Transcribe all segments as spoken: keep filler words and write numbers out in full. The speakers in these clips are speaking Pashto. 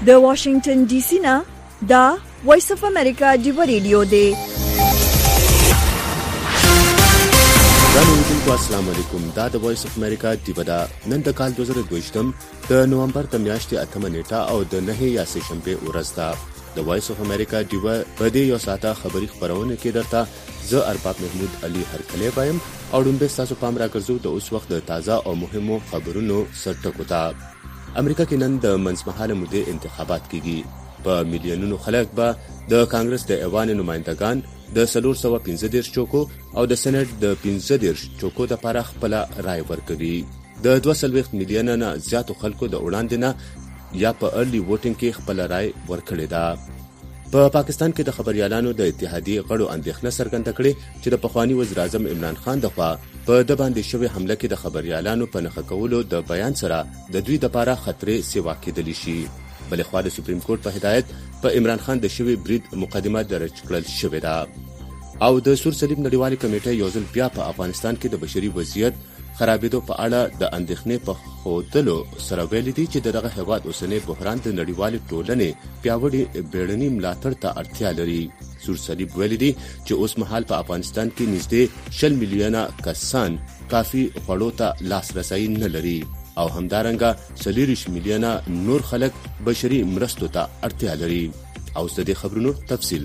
د واشنگټن ډي سي نه دا وایس اف امریکا ډیو ریډیو دی. السلام علیکم. دا د وایس اف امریکا ډیو دا نن د کال دوه زره دوه د نومبر د میاشتې اتمه نیټه او د نهه یا سه شنبه ورځ ده. د وایس اف امریکا ډیو په دې یو ساعته خبری خبرونه کې درته زه ارباب محمود علي هرکلی وایم او دنبه تاسو پام راکړو د اوس وخت د تازه او مهمو خبرونو سرټکو ته. امریکا کې نن د منځمهاله مودې انتخابات کیږي. په میلیونونو خلک به د کانګرس د ایوان نمائندگان د څلور سوه پنځه دېرش چوکو او د سېنات د پنځه دېرش چوکو لپاره خپل رائے ورکوي. د دوه سوه میلیونه نه زیاتو خلکو د وړاندې نه یا په ارلی ووټینګ کې خپل رائے ورکړې ده. په پا پاکستان کې د خبريالانو د اتحادیې غړو اندېښنه څرګنده کړې چې د پخوانی وزیر اعظم عمران خان دغه په د باندې شوی حمله کې د خبريالانو په نخښه کولو د بیان سره د دوی لپاره خطرې سیوا کېدلی شي. بلې خوا د سپریم کورټ په هدایت په عمران خان د شوی برید مقدمه درج کړل شوې ده. او د سور صلیب نړیوالې کمیټې یو ځل بیا په افغانستان کې د بشري وضعیت خرابېدو په اړه د اندېښنې په ښودلو سره ویلي دي چې دغه هیواد اوسنی بحران د نړیوالې ټولنې پیاوړي بیړني ملاتړ ته اړتیا لري. سور صلیب ویلي دي چې اوس مهال په افغانستان کې نږدې شل میلیونه کسان کافي خوړو ته لاسرسی نه لري او همدارنګه څلوېښت میلیونه نور خلک بشري مرستو ته اړتیا لري. او د دې خبرونو تفصیل.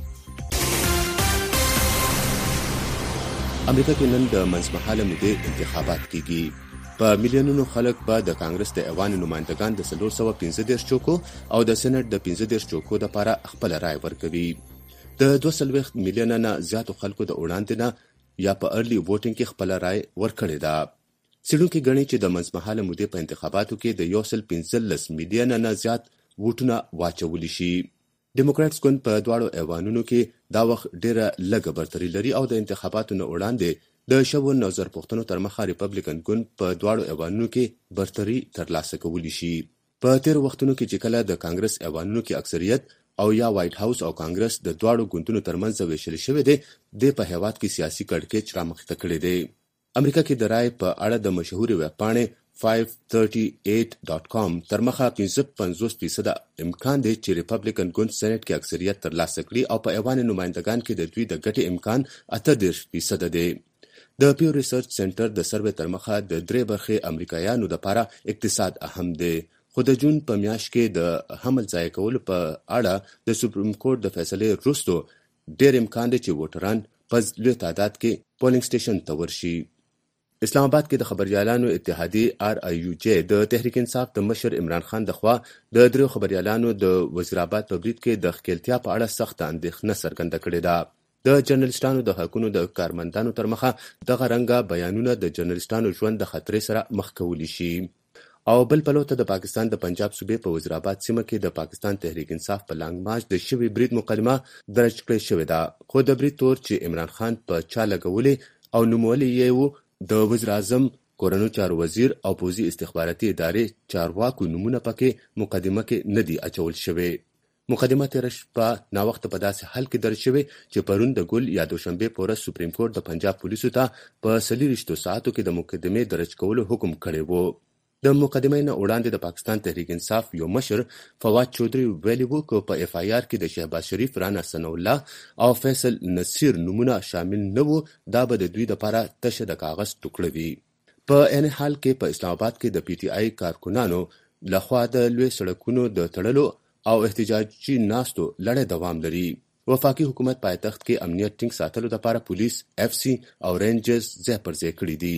امریکا کې نن د منځمهاله مودې انتخابات کیږي. په میلیونونو خلک به د کانګرس د ایوان نمائندگان د څلور سوه پنځه دېرش چوکو او د سېنات د پنځه دېرش چوکو لپاره خپل رائے ورکوي. د دوه سوه میلیونه نه زیاتو خلکو د وړاندې نه یا په ارلی ووټینګ کې خپل رائے ورکړې ده. څېړونکي ګڼي چې د منځمهاله مودې په انتخاباتو کې د یو سل پنځلس میلیونه نه زیات ووټونه واچولی شي. ډیموکراټس ګوند په دواړو ایوانونو کې دا وخت ډیره لږه برتري لري او د انتخاباتو نه وړاندې د شوو نظرپوښتنو تر مخه ریپبلیکن ګوند په دواړو ایوانونو کې برتري ترلاسه کولی شي. په تیر وختونو کې چې کله د کانګرس ایوانونو کې اکثریت او یا وایټ هاوس او کانګرس د دواړو ګوندونو ترمنځ ویشل شوی دی، د په هیواد کې سیاسي کړکېچ رامخته کړی دی. امریکا کې د رائے په اړه د مشهورې ویب پاڼې فایو تھرټي ایټ ډاټ کام تر مخه پنځه پنځوس فیصده امکان دی چې ریپبلیکن ګوند سېنات کې اکثریت ترلاسه کړي او په ایوان نمائندگان کې د دوی د ګټې امکان اته دېرش فیصده دی. د پیو ریسرچ سنټر د سروې تر مخه د درې برخې امریکایانو لپاره اقتصاد اهم دی، خو د جون په میاشت کې د حمل ځای کولو په اړه د سپریم کورټ د فیصلې وروسته ډېر امکان دی چې ووټران په لوی تعداد کې پولینګ سټیشن ته ورشي. اسلام آباد کې د خبريالانو اتحادیې آر آی یو جې د تحریک انصاف د مشر عمران خان دخوا د دریو خبريالانو د وزیرآباد په برید کې د ښکیلتیا په اړه سخت اندېښنه څرګنده کړې ده. د جرنالستانو د حقونو د کارمندانو تر مخه دغه رنګه بیانونه د جرنالستانو ژوند د خطرې سره مخ کولی شي. او بل پلو ته د پاکستان د پنجاب صوبې په وزیرآباد سیمه کې د پاکستان تحریک انصاف په لانګ مارچ د شوی برید مقدمه درج کړې شوې ده، خو د برید تور چې عمران خان په چا لګولې او نومولې یې و د وزیر اعظم کورنو چارو وزیر او پوزي استخباراتي ادارې چارواکو نمونه پکې مقدمه کې نه دي اچول شوی. مقدمه تیر شپه نا وخت په داسې حل کې درج شوی چې پرون د ګل یا دوشنبه پورې سپریم کورټ د پنجاب پولیسو ته په څلوېښتو ساعتو کې د مقدمې درج کولو حکم کړی وو. د مقدمې نه وړاندې د پاکستان تحریک انصاف یو مشر فواد چودري ویلي وو چې په اف آی آر کې د شهباز شریف، رانا ثناء الله او فیصل نصیر نومونه شامل نه وو، دا به د دوی لپاره تشه د کاغذ ټوکړه وي. په عین حال کې په اسلام آباد کې د پی ټی آی کارکونانو لخوا د لوی سړکونو د تړلو او احتجاجي ناستو لړۍ دوام لري. وفاقي حکومت پایتخت کې امنیت ټینګ ساتلو لپاره پولیس، اف سی او رینجرز ځای پر ځای کړي دي.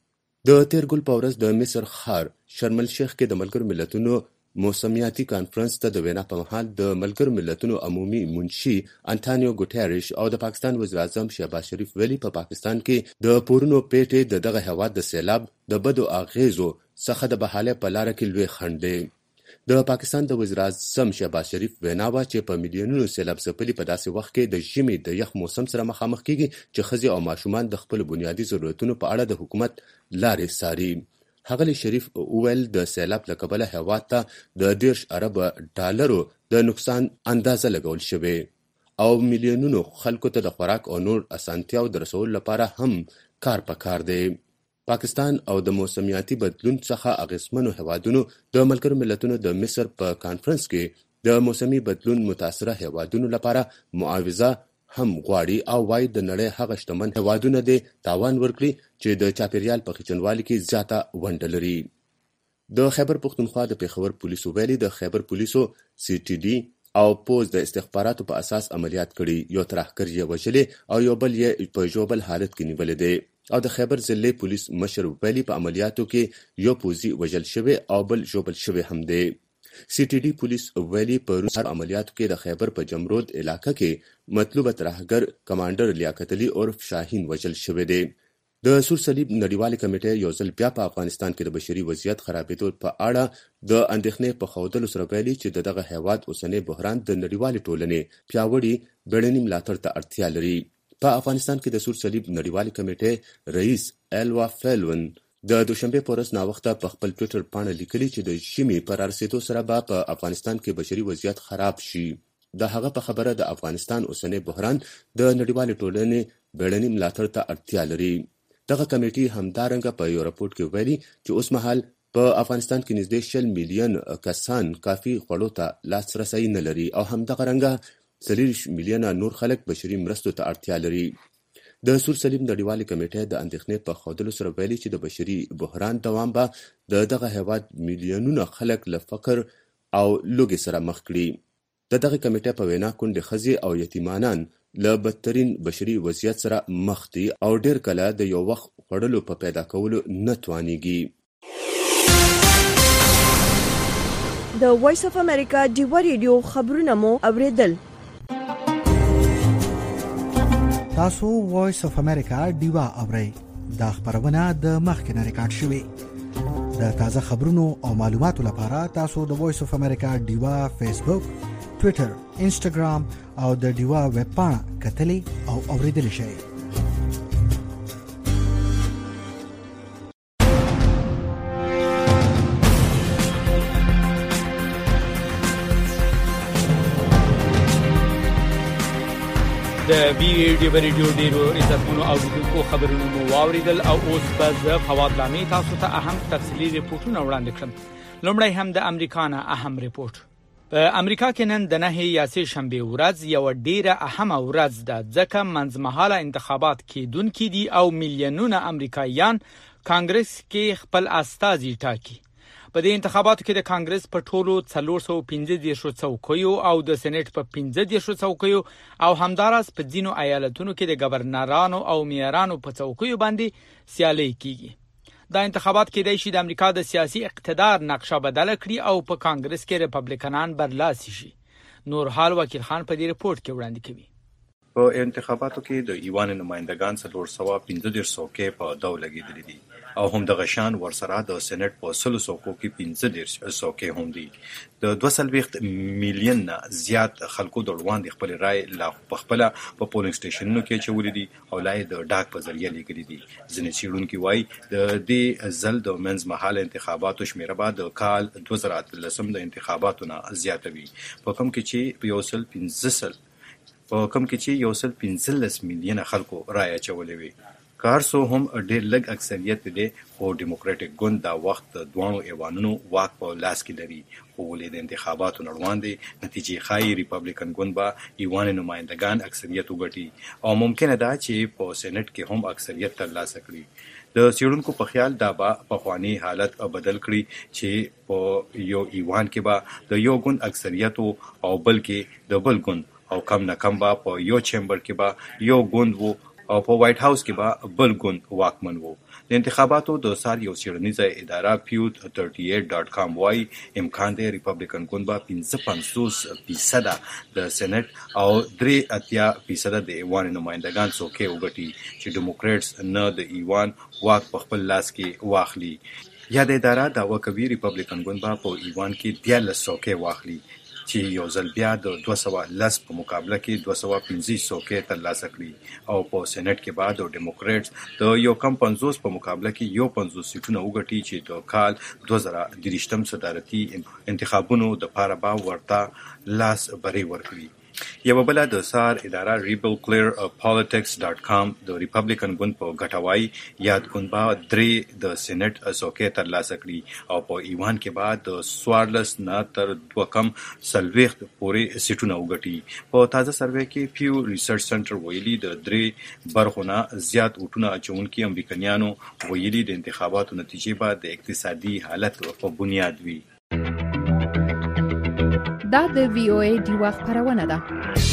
د تیر ګل په ورځ د مصر ښار شرم الشیخ کې د ملګرو ملتونو موسمیاتي کانفرنس ته د وینا په مهال د ملګرو ملتونو عمومي منشي انټانیو ګوټیرش او د پاکستان وزیر اعظم شهباز شریف ویلي په پاکستان کې د پورونو پیټې د دغه هیواد د سیلاب د بدو اغیزو څخه د بحالې په لار کې لوی خنډ دی. د پاکستان د وزیر اعظم شهباز شریف وینا وه چې په میلیونونو سیلاب ځپلي په داسې وخت کې د ژمي د یخ موسم سره مخامخ کیږي چې ښځې او ماشومان د خپلو بنیادي ضرورتونو په اړه د حکومت لارې څاري. ښاغلي شریف وویل د سیلاب له کبله هیواد ته د دېرش ارب ډالرو د نقصان اندازه لګول شوې او میلیونونو خلکو ته د خوراک او نور اسانتیاو د رسولو لپاره هم کار پکار دی. پاکستان او د موسمیاتي بدلون څخه اغېزمنو هیوادونو د ملګرو ملتونو د مصر په کانفرنس کې د موسمي بدلون متاثره هیوادونو لپاره معاوضه هم غواړي او وايي د نړۍ هغه شتمن هیوادونه دې تاوان ورکړي چې د چاپیریال په خچنوالي کې زیاته ونډه لري. د خیبر پښتونخوا د پیښور پولیسو ویلي د خیبر پولیسو سی ټي ډي او پوز د استخباراتو په اساس عملیات کړي، یو ترهګر یې وژلې او یو بل یې په ژوبل حالت کې نیولې دی. او د خیبر ضلع پولیس مشر ویلي په عملیاتو کې یو پوزي وژل شوی او بل ژوبل شوی هم دی. سی ټي ډي پولیس ویلي په روسي عملیاتو کې د خیبر په جمرود علاقه کې مطلوبه ترهګر کمانډر لیاقت علي عرف شاهین وژل شوی دی. د سور صلیب نړیوالې کمیټې یو ځل بیا په افغانستان کې د بشري وضعیت خرابېدو په اړه د اندېښنې په ښودلو سره ویلي چې د دغه هیواد اوسنی بحران د نړیوالې ټولنې پیاوړي بیړني ملاتړ ته اړتیا لري. په افغانستان کې د سور صلیب نړیوالې کمیټې رئیس ایلوا فیلون د دوشنبه په ورځ ناوخته په خپل ټویټر پاڼه لیکلي چې د ژمي په رارسېدو سره به په افغانستان کې بشري وضعیت خراب شي. د هغه په خبره د افغانستان اوسنی بحران د نړیوالې ټولنې بیړني ملاتړ ته اړتیا لري. دغه کمیټې همدارنګه په یو راپورټ کې ویلي چې اوس مهال په افغانستان کې نږدې شل میلیون کسان کافي خوړو ته لاسرسی نه لري او همدغه رنګه څلوېښت میلیونه نور خلک بشري مرستو ته اړتیا لري. د سور صلیب نړیوالې کمیټې د اندېښنې په ښودلو سره ویلي چې د بشري بحران دوام به د دغه هیواد میلیونونه خلک له فقر او لوږې سره مخ کړي. د دغه کمیټې په وینا کونډې ښځې او یتیمانان له بدترین بشري وضعیت سره مخ دي او ډیر کله د یو وخت خوړلو په پیدا کولو نه توانیږي. د وایس اف امریکا ډیوا ریډیو خبرونه مو اوریدل. تاسو وایس اف امریکا ډیوا اورئ. دا خبرونه د مخکنه ریکارډ شوې. د تازه خبرونو او معلوماتو لپاره تاسو د وایس اف امریکا ډیوا فیسبوک، ټویټر، انسټاګرام او د ډیوا ویب پاڼه کتلی او اوریدلی شئ. د بي ډیو ریډیو ډیرو عزتمنو اوریدونکو خبرونه مو واوریدل او اوس به زه فواد لامي تاسو ته اهم تفصیلي ریپورتونه وړاندې کړم. لومړی هم د امریکا نه اهم ریپورت. په امریکا کې نن د نهه یا سه شنبه ورځ یو ډیره اهمه ورځ ده ځکه منځمهاله انتخابات کېدونکي دي او میلیونونه امریکایان کانګرس کې خپل استازي ټاکي. په دې انتخاباتو کې د کانګرس په ټولو څلور سوه او پنځه دېرش څوکیو او د سېنات په پنځه دېرش څوکیو او همداراز په ځینو ایالتونو کې د گورنرانو او میارانو په څوکیو باندې سیالي کیږي. دا انتخابات کېدای شي د امریکا د سیاسي اقتدار نقشه بدل کړي او په کانګرس کې ریپبلیکنان برلاسي شي. نور حال وکیل خان په دې ریپورت کې وړاندې کوي. په انتخاباتو کې د ایوان نمائندگان څلور سوه پنځه دېرش څوکۍ په داو لګېدلې دي او هم د غشان ورسره د سېنات په سلو څوکو کې پنځه دېرش څوکۍ هم دي. د دوه څلوېښت میلیون نه زیات خلکو د وړاندې خپل رائے لا په خپل په پولینګ سټیشنونو کې چولې دي او لای د ډاک په ذریعہ لګېدلې دي. ځینې څېړونکي وایي د دې ځل د منځمهاله انتخاباتو شمیره به د کال دوه زره اتلسم د انتخاباتو نه زیاته وي، په کوم کې چې په یو سل پنځه سل په کوم کې چې یو سل پنځلس میلیونه خلکو رایه اچولې وي. که هر څو هم ډېر لږ اکثریت دی خو ډیموکراټیک ګوند دا وخت د دوانو ایوانونو واک په لاس کې لري، خو ولې د انتخاباتو نه وړاندې نتیجې ښایي ریپبلیکن ګوند به ایوان نمایندګان اکثریت وګټي او ممکنه ده چې په سېنات کې هم اکثریت ترلاسه کړي. د څېړونکو په خیال دا به پخوانی حالت بدل کړي چې په یو ایوان کې به د یو ګوند اکثریت او بل کې د بل ګوند او کم نه کم به په یو چیمبر کې به یو ګوند وو او په وایټ هاوس کې به بل ګوند واکمن وو. د انتخاباتو د سال یو څېړنیزه اداره پیو ترټي ایټ ډاټ کام وایي امکان دی ریپبلیکن ګوند به پنځه پنځوس فیصده د سېنات او درې اتیا فیصده د ایوان نمایندګان څوکۍ وګټي چې ډیموکریټس نه د ایوان واک په خپل لاس کې واخلي. یا د اداره دعوه کوي ریپبلیکن ګوند به په ایوان کې دیارلس څوکۍ واخلي چې یو ځل بیا د دوه سوه لس په مقابله کې دوه سوه پنځه څوکۍ ترلاسه کړي او په سېنات کې به د ډیموکریټس د یو کم پنځوس په مقابله کې یو پنځوس سیټونه وګټي چې د کال دوه زره دېرشم صدارتي انتخابونو دپاره به ورته لاس برۍ ورکړي. یو بل د سار اداره ریبل کلیر پالیټکس ډاټ کام د ریپبلیکن ګوند په غټوای یاد ګوند با درې د سېنات څوکۍ تر لاسه کړي او په ایوان کې بعد د سوارلس نه تر دوه کم سلويخت پورې سیټونه وګټي. په تازه سروې کې پیو ریسرچ سنټر ویلي د درې برخونه زیات وټونه اچونکي امریکایانو ویلي د انتخاباتو نتیجې به د اقتصادي حالت په بنیاد وي. دا د وی او ای ډیوا خبرونه ده.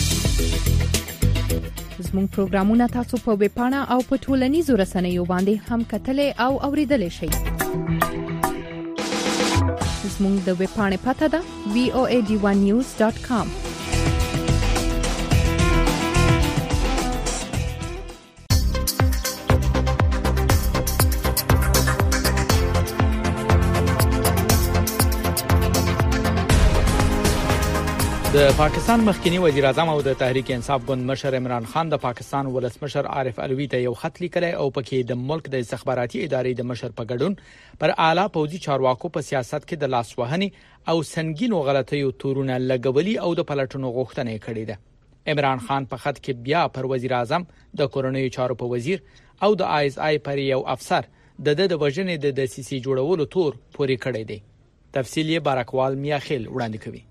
زموږ پروګرامونه تاسو په ویب پاڼه او په ټولنیزو رسنیو باندې هم کتلای او اوریدلای شئ. زموږ د ویب پاڼې پته ده وی او ای ډی ون نیوز ډاټ کام. د پاکستان مخکنی وزیر اعظم او د تحریک انصاف ګوند مشر عمران خان د پاکستان ولسمشر عارف علوی ته یو خط لیکلی او پکې د ملک د استخباراتي ادارې د مشر په ګډون پر اعلی پوځي چارواکو په سیاست کې د لاسوهنې او سنگینو غلطیو تورونه لګولي او د پلټنو غوښتنه کړې ده. عمران خان په خط کې بیا پر وزیر اعظم د کورنیو چارو په وزیر او د آی اس آی پر یو افسر د د وژنې د دسیسې جوړولو تور پورې کړی دی. تفصیل یې بارکوال میاخیل وړاندې کوي.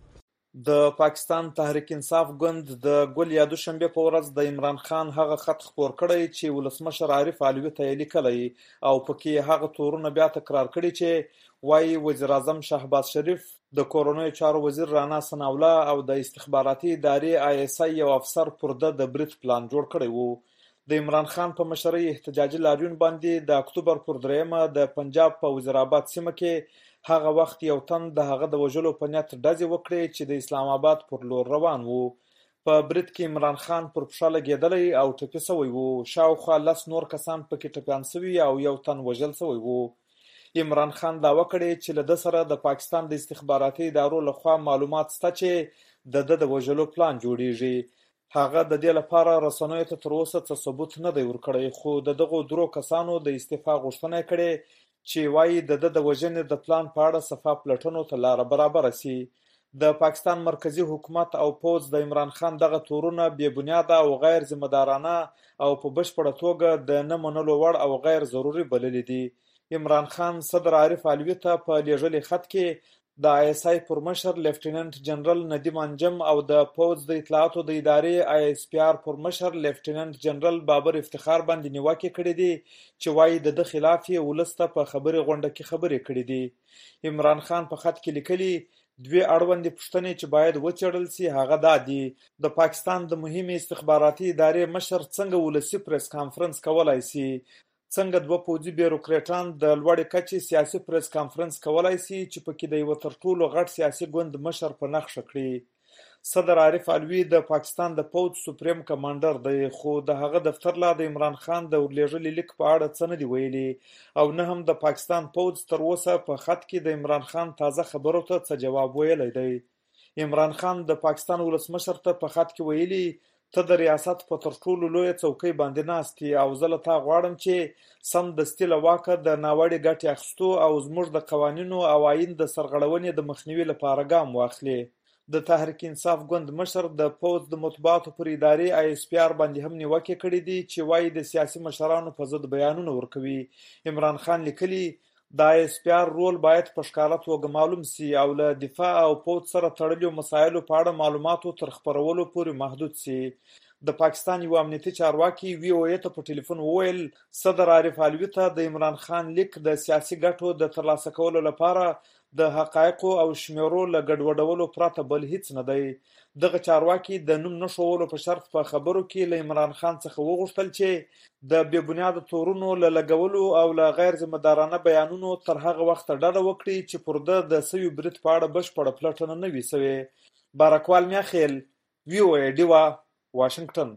د پاکستان تحریک انصاف ګوند د ګل یا دوشنبه په ورځ د عمران خان هغه خط خپور کړی چې ولسمشر عارف علوی ته لیکلی او پکې هغه تورونه بیا تکرار کړي چې وايي وزیر اعظم شهباز شریف د کورونیو چارو وزیر رانا ثناءالله او د استخباراتي ادارې آی اس آی یو افسر پر د بریټ پلان جوړ کړی وو. د عمران خان په مشرۍ احتجاجي لاریون باندې د اکتوبر پر دریمه د پنجاب په وزیرآباد سیمه کې هغه وخت یو تن د هغه د وژلو په نیت ډزې وکړې چې د اسلام آباد پر لور روان وو. په بریټ کې عمران خان پر پښه لګېدلی او ټپي شوی وو. شاوخوا لس نور کسان پکې ټپیان شوي او یو تن وژل شوی وو. عمران خان دعوه کړې چې له ده سره د پاکستان د استخباراتي ادارو لخوا معلومات شته چې د ده د وژلو پلان جوړیږي. هغه د دې لپاره رسنیو ته تر اوسه څه ثبوت نه دی ورکړی، خو د دغو درو کسانو د استعفا غوښتنه کړې چې وایي د د وژنې د پلان په اړه صفا پلټنو ته لاره برابره سي. د پاکستان مرکزی حکومت او پوځ د عمران خان دغه تورونه بې بنیاده او غیر ذمہ دارانه او په بشپړه توګه د نه منلو وړ او غیر ضروري بللي دي. عمران خان صدر عارف علوی ته په لیږلي خط کې د آی اس آی پر مشر لیفټیننټ جنرال ندیم انجم او د پوځ د اطلاعاتو د ادارې آی اس پی آر پر مشر لیفټیننټ جنرال بابر افتخار باندې نیوکې کړې دي چې وایي د د خلاف یې ولسته په خبرې غونډه کې خبرې کړې دي. عمران خان په خط کې لیکلي دوی اړوندې پوښتنې چې باید وڅېړل سي هغه دا دي: د پاکستان د مهمې استخباراتي ادارې مشر څنګه ولسي پریس کانفرنس کولای سي؟ څنګه دوه پوځي بیروکریټان د لوړې کچې سیاسي پریس کانفرنس کولای سي چې پکې د یو تر ټولو غټ سیاسي ګوند مشر په نښه کړي؟ صدر عارف علوی د پاکستان د پوځ سپریم کمانډر دی، خو د هغه دفتر لا د عمران خان د ورلېږلي لیک په اړه څه نه دی ویلي او نه هم د پاکستان پوځ تر اوسه په خط کې د عمران خان تازه خبرو ته څه جواب ویلی دی. عمران خان د پاکستان ولسمشر ته په خط کې ویلي ته د ریاست په تر ټولو لویه څوکۍ باندې ناست یې او زه له تا غواړم چې سم دستي له واکه د ناوړې ګټې اخیستو او زموږ د قوانینو او آیین د سرغړونې د مخنیوي لپاره ګام واخلې. د تحریک انصاف ګوند مشر د پوځ د مطبوعاتو پر ادارې آی اس پی آر باندې هم نیوکې کړې دي چې وایي د سیاسي مشرانو په ضد بیانونه ورکوي. عمران خان لیکلي د آی اس پی آر رول باید په ښکاره توګه معلوم سي او له دفاع او پوځ سره تړلو مسایلو په اړه معلوماتو تر خپرولو پورې محدود سي. د پاکستان یو امنیتي چارواکي وی او ای ته په ټلیفون وویل صدر عارف علوی ته د عمران خان لیک د سیاسي ګټو د ترلاسه کولو لپاره د حقایقو او شمیرو له ګډوډولو پرته بل هیڅ نه دی. دغه چارواکي د نوم نښولو په شرط په خبرو کې له عمران خان څخه وغوښتل چې د بې بنیاده تورونو له لګولو او له غیر ذمہ دارانه بیانونو تر هغه وخته ډډه وکړي چې پر ده د سوي برید په اړه بشپړه پلټنه نه وي سوې. بارکوال میاخیل، وی او ای ډیوا، واشنگټن.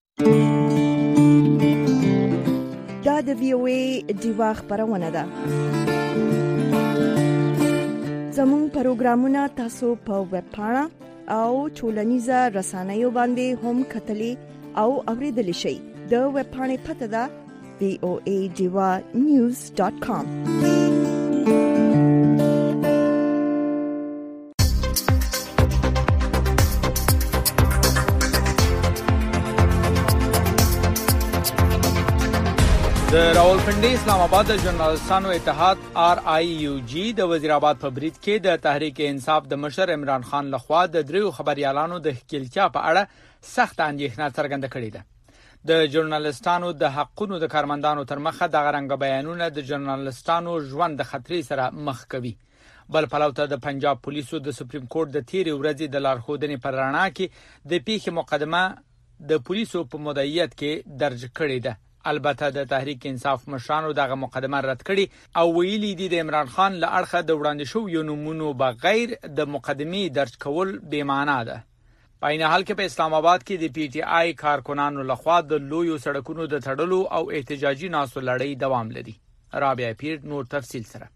دا د وی او ای ډیوا خبرونه ده. زموږ پروګرامونه تاسو په ویب پاڼه او ټولنیزه رسنیو باندې هم کتلی او اوریدلی شئ. د ویب پاڼې پته ده وی او ای ډیوا نیوز ډاټ کام. لومړی اسلام آباد د ژورنالستانو اتحاد آر آی یو جی د وزیر آباد په برید کې د تحریک انصاف د مشر عمران خان لخوا د دریو خبريالانو د ښکیلتیا په اړه سخت اندېښنه څرګنده کړې ده. د ژورنالستانو د حقونو د کارمندانو تر مخه د غرنګ بیانونه د ژورنالستانو ژوند د خطرې سره مخ کوي. بل پلوته د پنجاب پولیسو د سپریم کورټ د تیرې ورځې د لارښودنې پر رڼا کې د پیښې مقدمه د پولیسو په مدعیت کې درج کړې ده. البته د تحریک انصاف مشرانو دغه مقدمه رد کړي او ویلي دي د عمران خان له اړخه د وړاندې شویو نومونو بغیر د مقدمې درج کول بې معنا ده. په عین حال کې په اسلام آباد کې د پی ټی آی کارکنانو لخوا د لویو سړکونو د تړلو او احتجاجي ناستو لړۍ دوام لري. رابعه پیر نور تفصیل سره.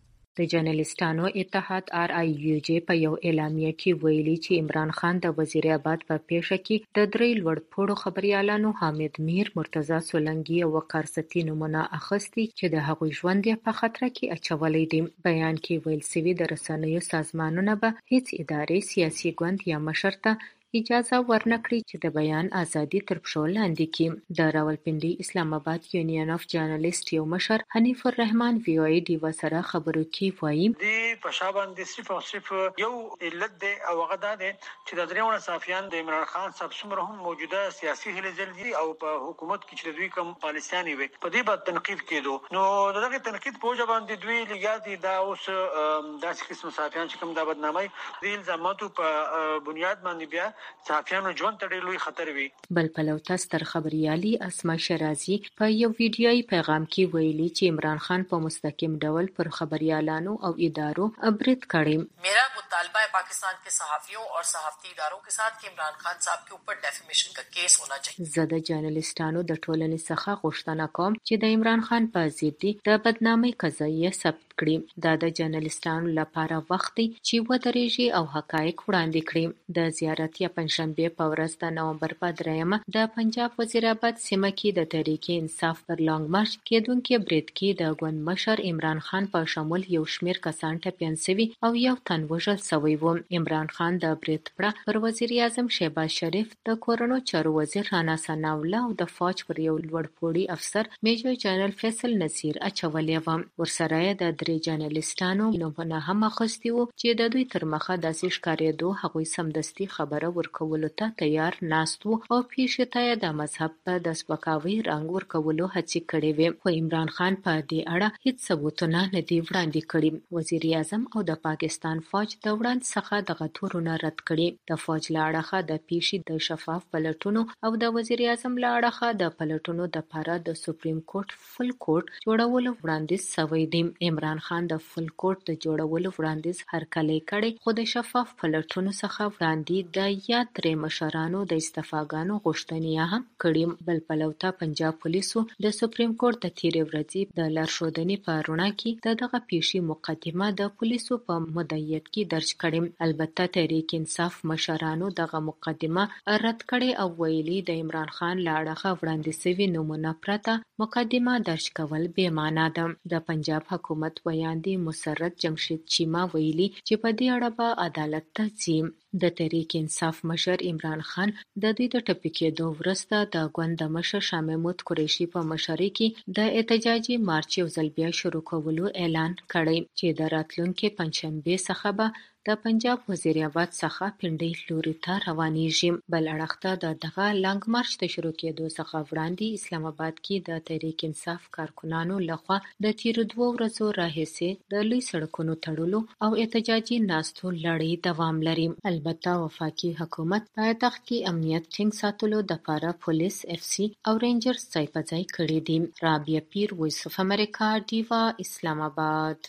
د جرنالستانو اتحاد آر آی یو جی په یو اعلامیه کې ویلي چې عمران خان د وزیر آباد په پیښه کې د درې لوړپوړو خبريالانو حامد میر، مرتضی سولنګي او وقار ستی نومونه اخیستي چې د هغوی ژوند په خطر کې اچولې دي. بیان کې ویل شوی د رسنیو سازمانونه به هیڅ ادارې، سیاسي ګوند یا مشر ته اجازه ورنکړي چې د بیان ازادي تر پښو لاندې کړي. د راولپنډي اسلام آباد یونین اف جرنالست یو مشر حنیف الرحمن وی او ای ډي وسره خبرو کې وایي د پښابان د صرف او صرف یو علت دی او هغه دا دی چې د دریونه صحافیان د عمران خان صاحب څومره هم موجوده سیاسي هلې ځل دي او په حکومت کې چې دوی کوم پالیسياني وي په دې باندې تنقید کېدو. نو دغه تنقید په وجه باندې دوی لګیاتي دا اوس داسې قسم صحافیان چې کوم د بدنامۍ د الزاماتو په بنیاد باندې بیا صحافیانو ژوند ته ډېر لوی خطر وي. بل پلوته ستر خبريالي اسما شرازي په یو ویډیويي پیغام کې ویلي چې عمران خان په مستقیم ډول پر خبريالانو او ادارو برید کړي. मेरा मुतालबा है पाकिस्तान के सहाफियों और सहाफती इदारों के साथ कि इमरान खान साहब के ऊपर डेफिमेशन का केस होना चाहिए. زه د جرنالستانو د ټولنې څخه غوښتنه کوم چې د عمران خان په ضد د بدنامۍ قضیه ثبت کړي. دا د جرنالستانو لپاره وخت دی چې ودرېږي او حقایق وړاندې کړي. د زیارت یا پنځشنبه په ورځ د نومبر په دریمه د پنجاب وزیر آباد سیمه کې د تحریک انصاف پر لانګ مارچ کېدونکي برید کې د ګوند مشر عمران خان په شمول یو شمېر کسان ټپیان شوي او یو تن وژل شوی و. عمران خان د برید پړه پر وزیر اعظم شهباز شریف، د کورونو چارو وزیر رانا ثناء الله او د فوج پر یو لوړپوړي افسر میجر جنرال فیصل نصیر اچولې و. ورسره د درې جرنالستانو نومونه هم اخیستي وو چې د دوی تر مخه داسې ښکارېدو هغوی سمدستي خبره ورکولو ته تیار ناست وو او پیښې ته د مذهب په د سپکاوي رنګ ورکولو هڅې کړې وې. خو عمران خان په دې اړه هیڅ ثبوتونه نه دي وړاندې کړي. وزیر اعظم او د پاکستان فوج د وړاندې څخه دغه تورونه رد کړي. د فوج له اړخه د پیښې د شفاف پلټونو او د وزیر اعظم له اړخه د پلټونو دپاره د سپریم کورټ فل کورټ جوړولو وړاندیز شوی دی. عمران خان د فل کورټ د جوړولو وړاندیز هرکلی کړی، خو د شفاف پلټونو څخه وړاندې د یاد درې مشرانو د استعفاګانو غوښتنې هم کړي. بل پلوته پنجاب پولیسو د سپریم کورټ د تیرې ورځې د لارښودنې په رڼا کې د دغه پیښې مقدمه د پولیسو په مدعیت کې درج کړي. البته تحریک انصاف مشرانو دغه مقدمه رد کړي او ویلي د عمران خان له اړخه وړاندې شوي نومونه پرته مقدمه درج کول بې معنا ده. د پنجاب حکومت ویاندې مسرت جمشید چیما ویلي چې په دې اړه به عدالت ته ځي. د تحریک انصاف مشر عمران خان د دوی د ټپي کېدو وروسته د ګوند د مشر شاه محمود قریشي په مشرۍ کې د احتجاجي مارچ یو ځل بیا شروع کولو اعلان کړی چې د راتلونکي پنځشنبې څخه به د پنجاب وزیر آباد څخه پنډۍ لوري ته روانېږي. بل اړخ ته د دغه لانګ مارچ د شروع کېدو څخه وړاندې اسلام آباد کې د تحریک انصاف کارکنانو لخوا د تیرو دوو ورځو راهیسې د لوی سړکونو تړلو او احتجاجي ناستو لړۍ دوام لري. البته وفاقي حکومت پایتخت کې امنیت ټینګ ساتلو دپاره پولیس، اف سی او رینجرز ځای په ځای کړي دي. رابعه پیر، وایس اف امریکا، ډیوا، اسلام آباد.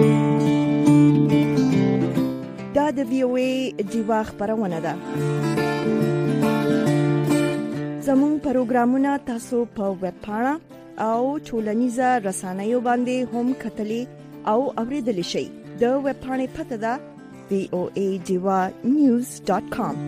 دا د وی او ای ډیوا خبرونه ده. زموږ پروګرامونه تاسو په ویب پاڼه او ټولنیزه رسنیو باندې هم کتلی او اوریدلی شئ. د ویب پاڼې پته ده وی او ای ډیوا نیوز ډاټ کام.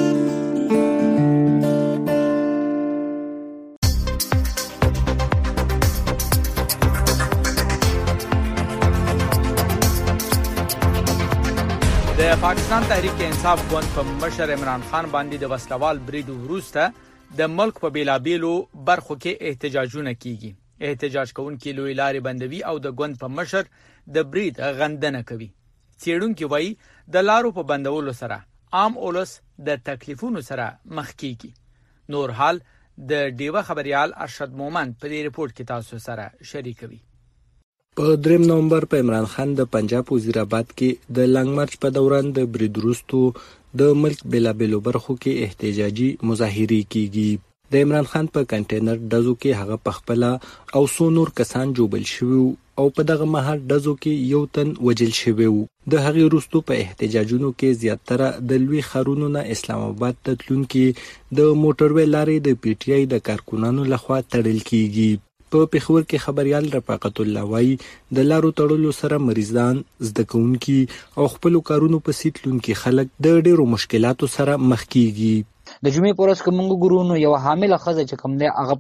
د پاکستان تحریک انصاف ګوند په مشر عمران خان باندې د وسلوال برید وروسته د ملک په بیلابیلو برخو کې احتجاجونه کیږي. احتجاج کوونکي لوی لارې بندوي او د ګوند په مشر د برید غندنه کوي. څېړونکي وایي د لارو په بندولو سره عام اولس د تکلیفونو سره مخ کیږي. نور حال د ډیوه خبريال ارشد مومند په دې ریپورت کې تاسو سره شریکوي. په دریم نومبر په عمران خان د پنجاب وزیرآباد کې د لانګ مارچ په دوران د برید وروسته د ملک بېلابېلو برخو کې احتجاجي مظاهرې کیږي. د عمران خان په کنټینر ډزو کې هغه پخپله او څو نور کسان جوبل شوي او په دغه مهال ډزو کې یو تن وجل شوی و. د هغې وروسته په احتجاجونو کې زیاتره د لوی ښارونو نه اسلام آباد ته تلونکي د موټروي لارې د پی ټی آی د کارکونانو لخوا تړل کیږي. په پېښور کې خبريال رفاقت الله وایي د لارو تړلو سره مریضان، زده کوونکي او خپلو کارونو پسې تلونکي خلک د ډېرو مشکلاتو سره مخ کیږي. د جمعې پر ورځ که موږ ګورو نو یو حامله ښځه چې کوم دی هغه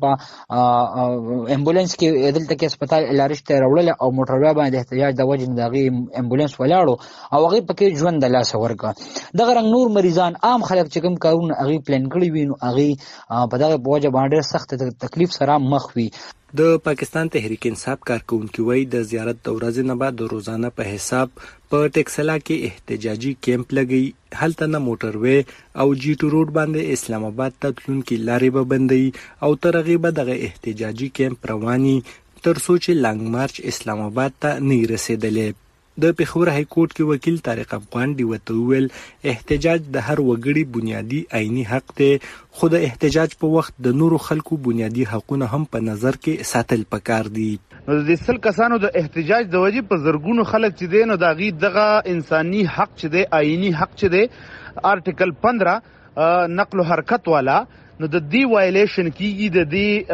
په امبولانس کې دلته کې هسپتال الارش ته راوړله او موټروي باندې احتجاج د وجې نه د هغې امبولانس ولاړو او هغې پکې ژوند د لاسه ورکړه. دغه رنګ نور مریضان عام خلک چې کوم کارونه هغې پلان کړي وي نو هغې په دغه په وجه باندې ډېر سخت تکلیف سره مخ وي. د پاکستان تحریک انصاف کارکونکي وایي د زیارت د ورځې نه بعد د روزانه په حساب په ټکسلا کې احتجاجي کیمپ لګي. هلته نه موټروي او جی ټو روډ باندې اسلام آباد ته تلونکي لارې به بندوي او تر هغې به دغه احتجاجي کیمپ رواني تر څو چې لانګ مارچ اسلام آباد ته نه رسېدلی. د پېښور های کورټ کې وکیل طارق افغان ډیوه ته وویل احتجاج د هر وګړي بنیادي عیني حق دی، خو د احتجاج په وخت د نورو خلکو بنیادي حقونه هم په نظر کې ساتل پکار دي. نو د سل کسانو د احتجاج د وجې په زرګونو خلک چې دی نو د هغې دغه انساني حق چې دی، عیني حق چې دی، آرټیکل پندره نقل و حرکت والا، نو د دې وایلیشن کیږي، د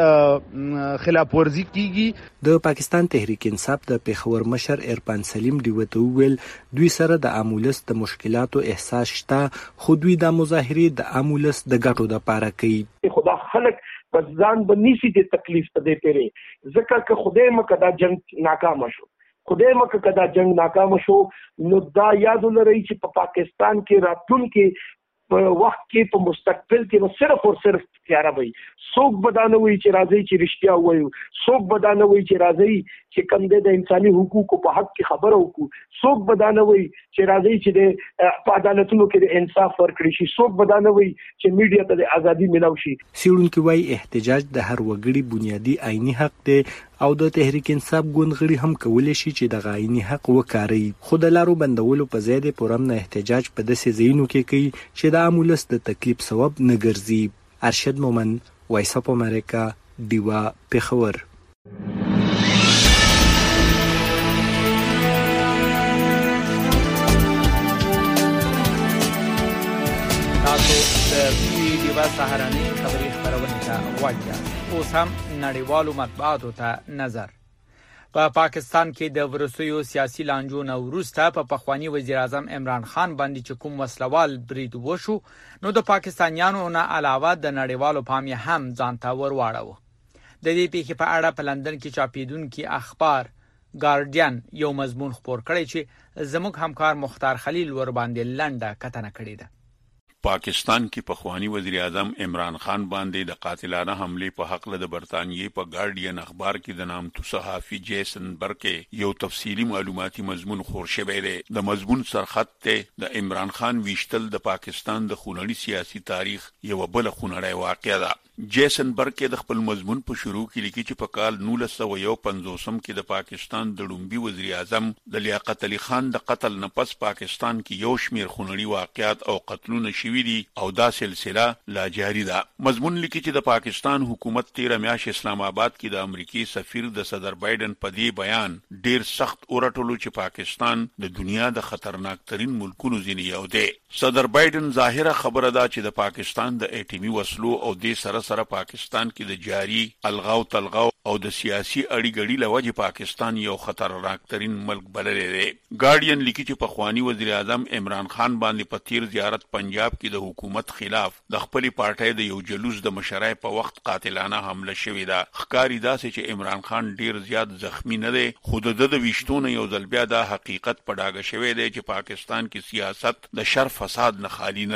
دې خلاف ورزي کیږي. د پاکستان تحریک انصاف د پېښور مشر عرفان سلیم ډیوه ته وویل دوی سره د عامولس د مشکلاتو احساس شته، خو دوی د مظاهرې د عامولس د ګټو دپاره کوي. خدا خلک بس ځان به نیسي د تکلیف ته دی پیرې، ځکه که خدای مکه دا جنگ ناکامه شو، خدای مکه که دا جنگ ناکامه شو نو دا یاد ولرئ چې په پاکستان کې راتلونکي په وخت کې په مستقبل کې به صرف او صرف تیاره وي. څوک به دا نه وایي چې راځئ چې رښتیا ووایو، څوک به دا نه وایي چې راځئ چې کوم دی د انساني حقوقو په حق کې خبره وکړو، څوک به دا نه وایي چې راځئ چې د په عدالتونو کې د انصاف ورکړي شي، څوک به دا نه وایي چې میډیا ته د ازادي ملاو شي. څېړونکي وایي احتجاج د هر وګړي بنیادي عیني حق دی او د تحریک انصاف ګوند غړي هم کولی شي چې دغه عیني حق وکاروي، خو د لارو بندولو په ځای د پوره امنه احتجاج په داسې ځایونو کې کوي چې د عام ولس د تکلیف سبب نه ګرځي. ارشد مومند، وایس اف امریکا، ډیوه، پېښور. تاسو د بي ډیوه سهارنۍ خبري خبرونه ته وایي. اوس هم نړیوالو مطبوعاتو ته نظر. په پا پاکستان کې د ورسویو سیاسي لانجو نه وروسته په پخوانی وزیر اعظم عمران خان باندې چې کوم وسلوال برید وشو نو د پاکستانیانو نه علاوه د نړیوالو پام یې هم ځان ته ورواړو. د دې پیښې په اړه په لندن کې چاپیدونکي اخبار ګارډین یو مضمون خپور کړی چې زموږ همکار مختار خلیل ور باندې لنډه کتنه کړې ده. پاکستان کې پخوانی وزیر اعظم عمران خان باندې د قاتلانه حمله په حق له د برتانیې په ګارډین اخبار کې د نامتو صحافي جیسن برکه یو تفصیلی معلوماتي مضمون خور شوی دی. د مضمون سرخط ته د عمران خان ویشتل د پاکستان د خونړي سیاسي تاریخ یو بل خونړی واقعه ده. جیسن برکه د خپل مضمون په شروع کې لیکي چې په کال نولس سوه یو پنځوسم کې د پاکستان د لومړي وزیر اعظم د لیاقت علي خان د قتل نه پس پاکستان کې یو شمیر خونړي واقعات او قتلونه شوي دي او دا سلسله لا جاری ده. مضمون لیکي چې د پاکستان حکومت تیره میاشت اسلام آباد کې د امریکای سفیر د صدر بایدن په دې بیان ډیر سخت اورټولو چې پاکستان د دنیا د خطرناک ترين ملکونو ځینې یو دی. صدر بایدن ظاهره خبره ده چې د پاکستان د اټومي وسلو او د سره سره پاکستان کې د جاری الغاو تلغاو او د سیاسي اړیګړي لوجه پاکستان یو خطرناک ترين ملک بللی دی. ګارډین لیکي چې پخوانی وزیر اعظم عمران خان باندې په تیر زیارت پنجاب کې د حکومت خلاف د خپل پارټۍ د یو جلوس د مشرۍ په وخت قاتلانه حمله شوې ده. ښکاري داسې چې عمران خان ډیر زیات زخمی نه دی، خو د د ویشتونه یو ځل بیا د حقیقت په ډاګه شوی دی چې پاکستان کې سیاست د شر فساد نه خالی نه دی.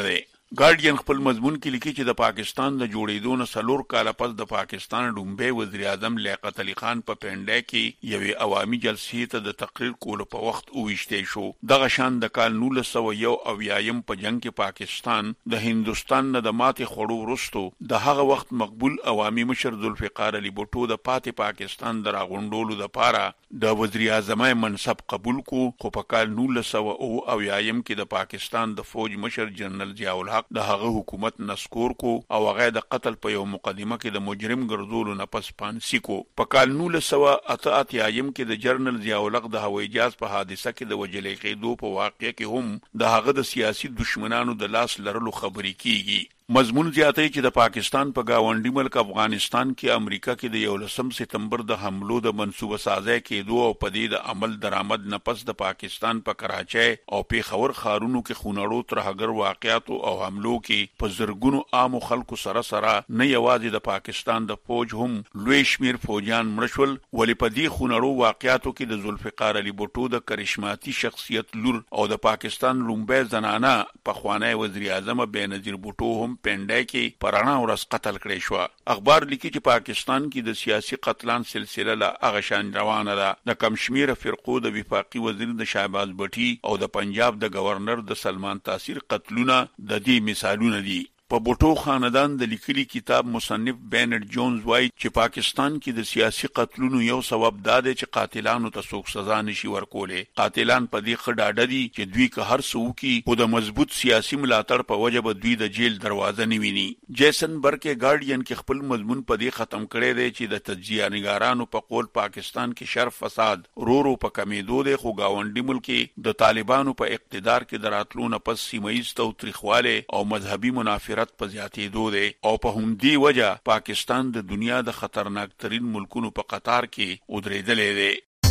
ګارډین خپل مضمون کې لیکي چې د پاکستان د جوړېدو نه څلور کاله پس د پاکستان لومړی وزیر اعظم لیاقت علي خان په پنډه کې یوې عوامي جلسې ته د تقریر کولو په وخت وویشتې شو. دغه شان د کال نولس سوه یو اویایم په جنگ کې پاکستان د هندوستان نه د ماتې خوړو وروسته د هغه وخت مقبول عوامي مشر ذوالفقار علي بوټو د پاتې پاکستان د راغونډولو لپاره د وزیر اعظم منصب قبول کو. خو په کال نولس سوه او اویایم کې د پاکستان د فوج مشر جنرال ضیاء الحق د هغه حکومت نسکور کو او هغه د قتل په یو مقدمه کې د مجرم ګرځولو نه پس پانسي کو. په کال نولس سوه اته اتیایم کې د جنرال ضیاء الحق د هوایي جهاز په حادثه کې د وژل کېدو په واقعه کې هم د هغه د سیاسي دشمنانو د لاس لرلو خبرې کیږي. مضمون زیاتوي چې د پاکستان په گاونډي ملک افغانستان کې امریکا کې د یولسم سپتمبر د حملو د منصوبه سازۍ کېدو او په دې د عمل درآمد نه پس د پاکستان په کراچۍ او پیښور ښارونو کې خونړو ترهګر واقعاتو او حملو کې په زرګونو عامو خلکو سره سره نه یوازې د پاکستان د فوج هم لوی شمیر فوجیان مړه شول، ولې په دې خونړو واقعاتو کې د ذوالفقار علي بوټو د کرشماتي شخصیت لور او د پاکستان لومړی زنانه پخوانی وزیر اعظم بېنظیر بوټو هم پنډای کې پرانا ورځ قتل کړي شو. اخبار لیکي چې پاکستان کې د سیاسي قتلان سلسله لا هغه شان روانه ده. د کمشمیره فرقو د وفاقي وزیر د شهباز بټي او د پنجاب د گورنر د سلمان تاثیر قتلونه د دې مثالونه دي. په بوټو خاندان د لیکلي کتاب مصنف بینډ جونز وایي چې پاکستان کې د سیاسي قتلونو یو سبب دا دی چې قاتلانو ته څوک سزا نشي ورکولې. قاتلان په دې ښه ډاډه دي چې دوی که هر څه وکړي خو د مضبوط سیاسي ملاتړ په وجه به دوی د جیل دروازه نه ویني. جیسن برکې ګارډین کې خپل مضمون په دې ختم کړی دی چې د تجزیه نګارانو په قول پاکستان کې شر فساد رو رو په کمیدو دی، خو ګاونډي ملک د طالبانو په اقتدار کې د راتلو نه پس سیمه ییز تاوتریخوالی او مذهبي منافرت په زیاتېدو دی او په همدې وجه پاکستان د دنیا د خطرناک ترین ملکونو په قطار کې ودرېدلی دی.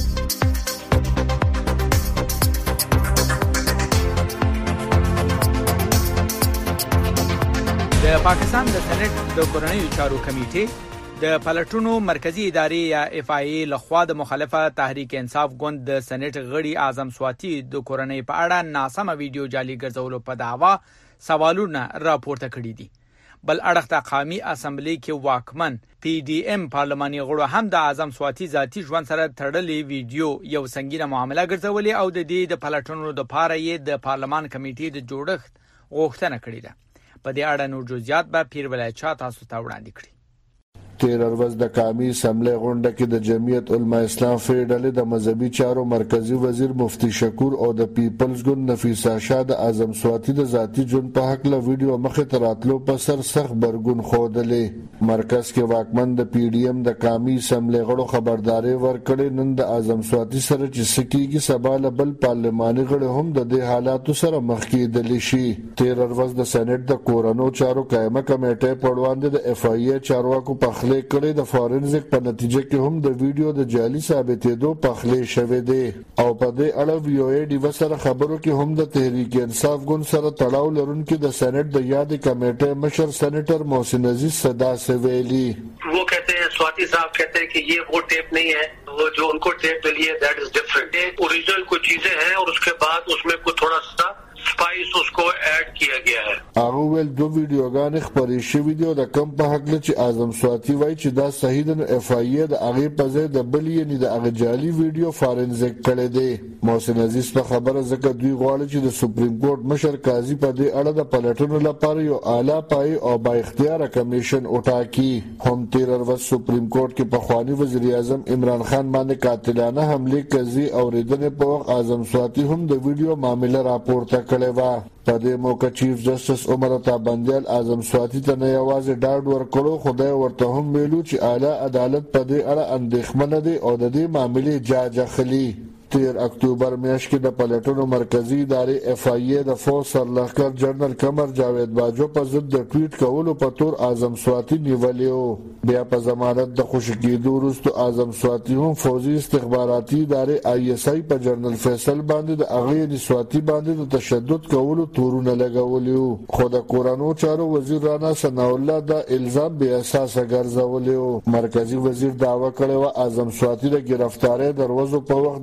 د پاکستان د سېنات د کورنیو چارو کمیټې د پلټونو مرکزی ادارې یا اف آی ای لخوا د مخالفه تحریک انصاف ګوند د سېنات غړي اعظم سواتی د کورنۍ په اړه ناسمه ویډیو جعلي ګرځولو په دعوا سوالونه راپورته کړي دي. بل اړخ ته قومي اسمبلی کې واکمن پی ډی ایم پارلماني غړو هم د اعظم سواتی ذاتی ژوند سره تړلې ویډیو یو سنگینه معامله ګرځولې او د دې د پلټونو د پاره یې د پارلمان کمیټې د جوړښت غوښتنه کړې ده. په دې اړه نور جزئیات به پیر ولایت چا تاسو ته وړاندې کړي. تیر ورځ د قومي اسمبلی غونډه کې د جمعیت علما اسلام فیډرال د مذهبي چارو مرکزی وزیر مفتی شکور او د پیپلز ګوند نفیسه شاه د اعظم سواتی د ذاتی ژوند په حق له ویډیو مخې ته راتلو په سر سخت برګون ښودلې. مرکز کې واکمن د پی ډی ایم د قومي اسمبلی غړو خبرداري ورکړې نن د اعظم سواتی سره چې سکیږي سبا له بل پارلماني غړي هم د دې حالاتو سره مخ کېدلی شي. تیر ورځ د سېنات د کورونو چارو قائمه کمیټې په وړاندې د اف آی ای چارواکو په خلې کړي د فورنزیک په نتیجه کې هم د ویډیو د جعلي ثابتېدو په خلې شوې دی او په دې اړه وی او ای ډیو سره خبرو کې هم د تحریک انصاف ګوند سره تړاو لرونکي د سېنات د یادې کمیټې مشر سېنیټر محسن عزیز صدا سے ویلي. وہ کہتے ہیں سواتی صاحب کہتے ہیں کہ یہ وہ ٹیپ نہیں ہے، وہ جو ان کو ٹیپ ملی ہے دیٹ از ڈفرنٹ. اوریجنل کچھ چیزیں ہیں اور اس کے بعد اس میں کوئی تھوڑا سا سپایس اس کو ایڈ کیا گیا ہے. هغه ول دو ویډیوګانې خبرې شوې دي او د کم په حق له چې اعظم سواتی وایي چې دا صحیح د اف آی ای د هغه په ځای د بل یې نه د هغه جعلي ویډیو فورنزیک کړي دي. محسن عزیز په خبره ځکه دوی غواړي چې د سپریم کورټ مشر قاضي په دې اړه د پلټنو لپاره یو اعلی پای او با اختیار کمیشن وټاکي. هم تیر ورځ سپریم کورټ کې پخوانی وزیر اعظم عمران خان باندې قاتلانه حمله کوي او ریدنې په وخت اعظم سواتی هم د ویډیو معاملې راپورته کړي و. په دې موقع چیف جسټس عمر عطا بندیال اعظم سواتی ته نه یوازې ډاډ ورکړو، خدای ورته هم ویلو چې اعلی عدالت په دې اړه اندېښمنه دی او د دې معاملې جاج اخلي. تیر اکتوبر میاشت کې د پلټونو مرکزی ادارې اف آی ای د فوج سرلښکر جنرال قمر جاوید باجو په ضد د ټویټ کولو په تور اعظم سواتی نیولې و. بیا په ضمانت د خوشی کېدو وروسته اعظم سواتی هم فوجي استخباراتي ادارې آی اس آی په جنرال فیصل باندې د هغې سواتی باندې د تشدد کولو تورونه لګولي وو، خو د کورونو چارو وزیر رانا ثناء الله دا الزام بې اساسه ګرځولي وو. مرکزی وزیر دعوه کړې وه اعظم سواتی د ګرفتارۍ دروازو په وخت د اف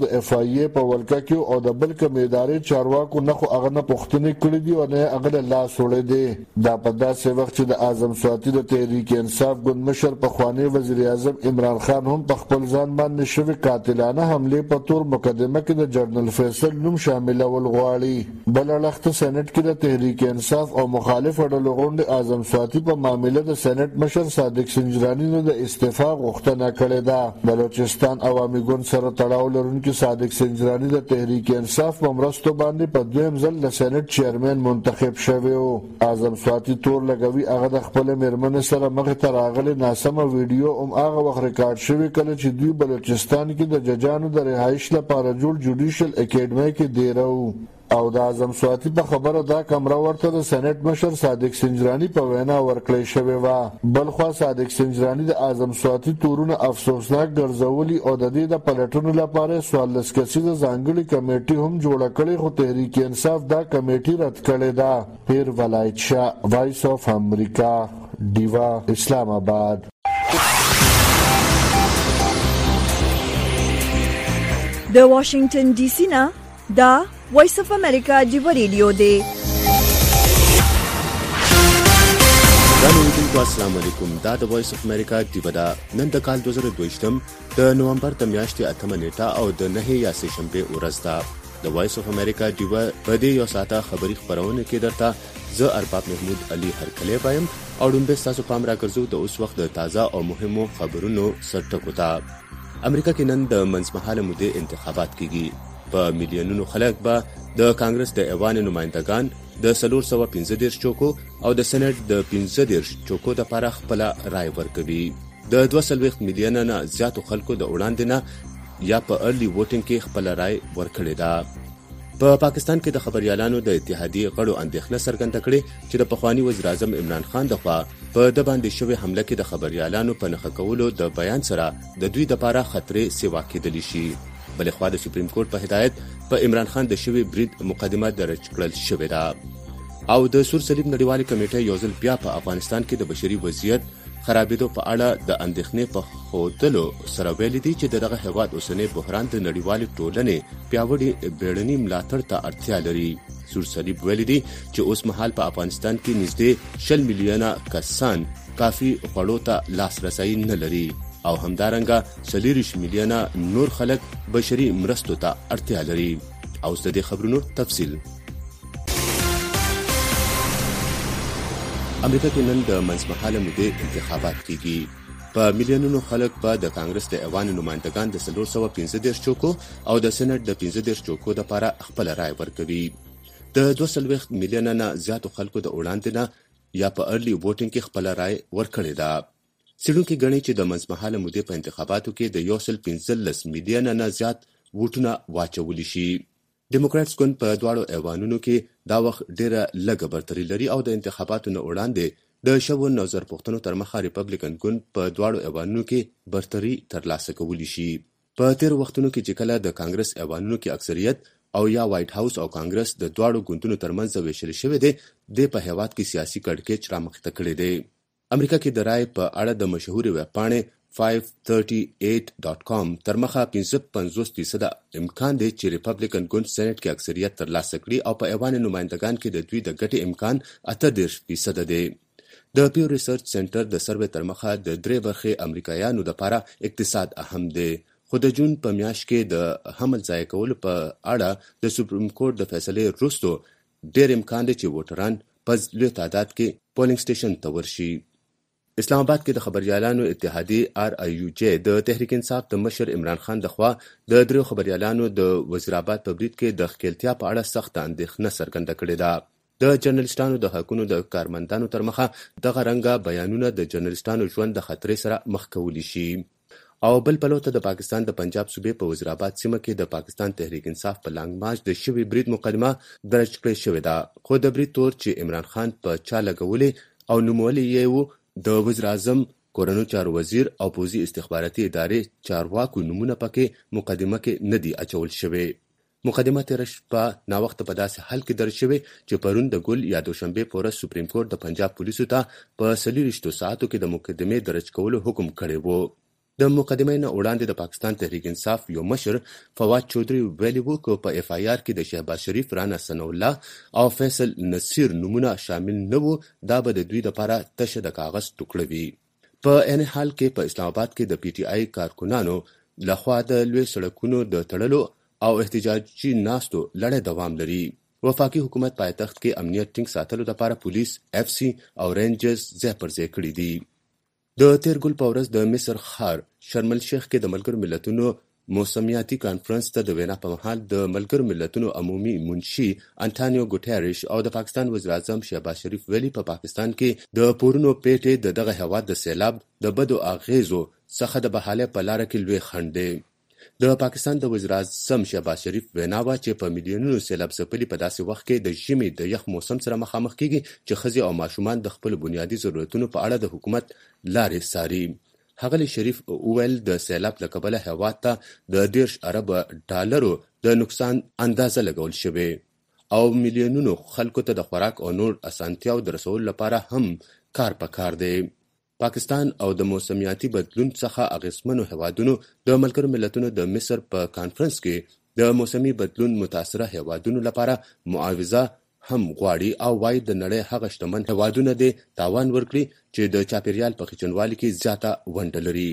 افایې په ولکه کې او د بل کوم ادارې چارواکو نه خو هغه نه پوښتنې کړې دي او نه هغه له لاس وړي دي. دا په داسې وخت چې د اعظم سواتی د تحریک انصاف ګوند مشر پخوانی وزیر اعظم عمران خان هم په خپل ځان باندې شوې قاتلانه حمله په تور مقدمه کې د جنرال فیصل نوم شاملول غواړي. بل اړخ سېنات کې د تحریک انصاف او مخالف ډلو غونډې اعظم سواتی په معاملې د سېنات مشر صادق سنجرانی نه د استعفا غوښتنه کړې ده. بلوچستان عوامي ګوند سره تړاو لرونکي صادق سنجرانی د تحریک انصاف په مرستو باندې په دویم ځل د سېنات چیرمن منتخب شوی و. اعظم سواتی تور لګوي هغه د خپل میرمن سره مخ ته راغلي ناسمه ویډیو هم هغه وخت ریکارډ شوی کله چې دوی بلوچستان کې د ججانو د رهایش لپاره جوړ جوډیشل اکیډمي کې دیرو. او د اعظم سواتی په خبره دا کمره ورته د سېنات مشر صادق سنجرانی په وینا ورکړی شوی و. بل خو صادق سنجرانی د اعظم سواتی تورونه افسوسناک ګرځولي او د دې د پلټونو لپاره څوارلس کسیزه ځانګړي کمیټي هم جوړه کړې خو تحریک انصاف دا کمیټي رد کړې ده. پیر ولایت شاه، وایس اف امریکا، ډیوا، اسلام آباد. د واشنگټن ډي سي نه دا وایس اف امریکا ډیوا ریډیو دی. السلام علیکم. دا د وایس اف امریکا ډیوا دا نن د کال دوه زره دوه د نومبر د میاشتې اتمه نیټه او د نهه یا سه شنبه ورځ ده. د وایس اف امریکا ډیوا په دې یو ساعته خبري خبرونه کې درته زه ارباب محمود علي هرکلی وایم او ډومبه تاسو پام راګرځو د اوس وخت د تازه او مهمو خبرونو سرټکو ته. امریکا کې نن د منځمهاله مودې انتخابات کیږي. په میلیونونو خلک به د کانګرس د ایوان نمائندگان د څلور سوه پنځه دېرش چوکو او د سېنات د پنځه دېرش چوکو لپاره خپل رائے ورکوي. د دوه څلوېښت میلیونه نه زیاتو خلکو د وړاندې نه یا په ارلی ووټینګ کې خپل رائے ورکړې ده. په پاکستان کې د خبريالانو د اتحادیې غړو اندېښنه څرګنده کړې چې د پخوانی وزیر اعظم عمران خان دغه په د باندې شوی حمله کې د خبريالانو په نخښه کولو د بیان سره د دوی لپاره خطرې سیوا کېدلی شي. بلې خوا د سپریم کورټ په هدایت په عمران خان د شوی برید مقدمه درج کړل شوې ده. او د سور صلیب نړیوالې کمیټې یو ځل بیا په افغانستان کې د بشري وضعیت خرابېدو په اړه د اندېښنې په ښودلو سره ویلي دي چې دغه هېواد اوسنی بحران د نړیوالې ټولنې پیاوړي بیړني ملاتړ ته اړتیا لري. سور صلیب ویلي دي چې اوس مهال په افغانستان کې نږدې شل میلیونه کسان کافي خوړو ته لاسرسی نه لري او همدارنګه څلوېښت میلیونه نور خلک بشري مرستو ته اړتیا لري. او د دې خبرونو تفصیل. امریکا کې نن د منځمهاله مودې انتخابات کیږي. په میلیونونو خلک به د کانګرس د ایوان نمائندگان د څلور سوه پنځه دېرش چوکو او د سېنات د پنځه دېرش چوکو لپاره خپل رائے ورکوي. د دوه څلوېښت میلیونه نه زیاتو خلکو د وړاندې نه یا په ارلی ووټینګ کې خپل رائے ورکړې ده. څېړونکي ګڼي چې د منځمهاله مودې په انتخاباتو کې د یو سل پنځلس میلیونه نه زیات ووټونه واچولی شي. ډیموکراټس ګوند په دواړو ایوانونو کې دا وخت ډیره لږه برتري لري او د انتخاباتو نه وړاندې د شوو نظرپوښتنو تر مخه ریپبلیکن ګوند په دواړو ایوانونو کې برتري ترلاسه کولی شي. په تیر وختونو کې چې کله د کانګرس ایوانونو کې اکثریت او یا وایټ هاوس او کانګرس د دواړو ګوندونو ترمنځ ویشل شوی دی، د په هیواد کې سیاسي کړکېچ رامخته کړی دی. امریکا کې د رائے په اړه د مشهورې ویب پاڼې پنځه سوه اته ډاټ کام تر مخه پنځه پنځوس فیصده امکان دی چې ریپبلیکن ګوند سېنات کې اکثریت ترلاسه کړي او په ایوان نمائندگان کې د دوی د ګټې امکان اته دېرش فیصده دی. د پیو ریسرچ سنټر د سروې تر مخه د درې برخې امریکایانو لپاره اقتصاد اهم دی، خو د جون په میاشت کې د حمل ځای کولو په اړه د سپریم کورټ د فیصلې وروسته ډېر امکان دی چې ووټران په لوی تعداد کې پولینګ سټیشن ته ورشي. اسلام آباد کې د خبريالانو اتحادیې آر آی یو جے د تحریک انصاف د مشر عمران خان دخوا د دریو خبريالانو د وزیرآباد په برید کې د ښکېلتیا په اړه سخت اندېښنه څرګنده کړې ده. د جرنالستانو د حقونو د کارمندانو تر مخه دغه رنګه بیانونه د جرنالستانو ژوند د خطرې سره مخ کولی شي. او بل پلوته د پاکستان د پنجاب صوبې په وزیرآباد سیمه کې د پاکستان تحریک انصاف په لانګ مارچ د شوي برید مقدمه درج کړې شوې ده، خو د برید تور چې عمران خان په چا لګولې او نومولی یې و د وزیر اعظم کورنیو چارو وزیر او پوځي استخباراتي ادارې چارواکو نومونه پکې مقدمه کې نه دي اچول شوي. مقدمه تېره شپه ناوخته په داسې حال کې درج شوې چې پرون د ګل یا دوشنبې په ورځ سپریم کورټ د پنجاب پولیسو ته په څلوېښتو ساعتو کې د مقدمې درج کولو حکم کړی و. د مقدمې نه وړاندې د پاکستان تحریک انصاف یو مشر فواد چودري ویلي وو چې په اف آی آر کې د شهباز شریف، رانا ثنا الله او فیصل نصیر نومونه شامل نه وو. دا به د دوی لپاره تشه د کاغذ ټوکړه وي. په عین حال کې په اسلام آباد کې د پی ټی آی کارکونانو لخوا د لوی سړکونو د تړلو او احتجاجي ناستو لړۍ دوام لري. وفاقي حکومت پایتخت کې امنیت ټینګ ساتلو لپاره پولیس، اف سی او رینجرز ځای پر ځای کړي دي. د تیر ګل په ورځ د مصر ښار شرم الشیخ کې د ملګرو ملتونو موسمیاتي کانفرنس ته د وینا په مهال د ملګرو ملتونو عمومي منشي انټانیو ګوټیرش او د پاکستان وزیر اعظم شهباز شریف ویلي په پا پاکستان کې د پورونو پیټې د دغه هیواد د سیلاب د بدو اغیزو څخه د بحاله په لار کې لوی خنډ دی. د پاکستان د وزیر اعظم شهباز شریف وینا وا چې په میلیونونو سیلاب ځپلي په داسې وخت کې د ژمي د یخ موسم سره مخامخ کیږي چې ښځې او ماشومان د خپل بنیادي ضرورتونو په اړه د حکومت لارې څاري. ښاغلي شریف وویل د سیلاب له کبله هیواد ته د دېرش ارب ډالرو د نقصان اندازه لګول شوې او میلیونونو خلکو ته د خوراک او نور اسانتیاو د رسولو لپاره هم کار پکار دی. پاکستان او د موسمیاتي بدلون څخه اغیزمنو هیوادونو د ملګرو ملتونو د مصر په کانفرنس کې د موسمي بدلون متاثره هیوادونو لپاره معاوضه هم غواړي او وايي د نړۍ هغه شتمن هیوادونه دې تاوان ورکړي چې د چاپیریال په خچنوالي کې زیاته ونډه لري.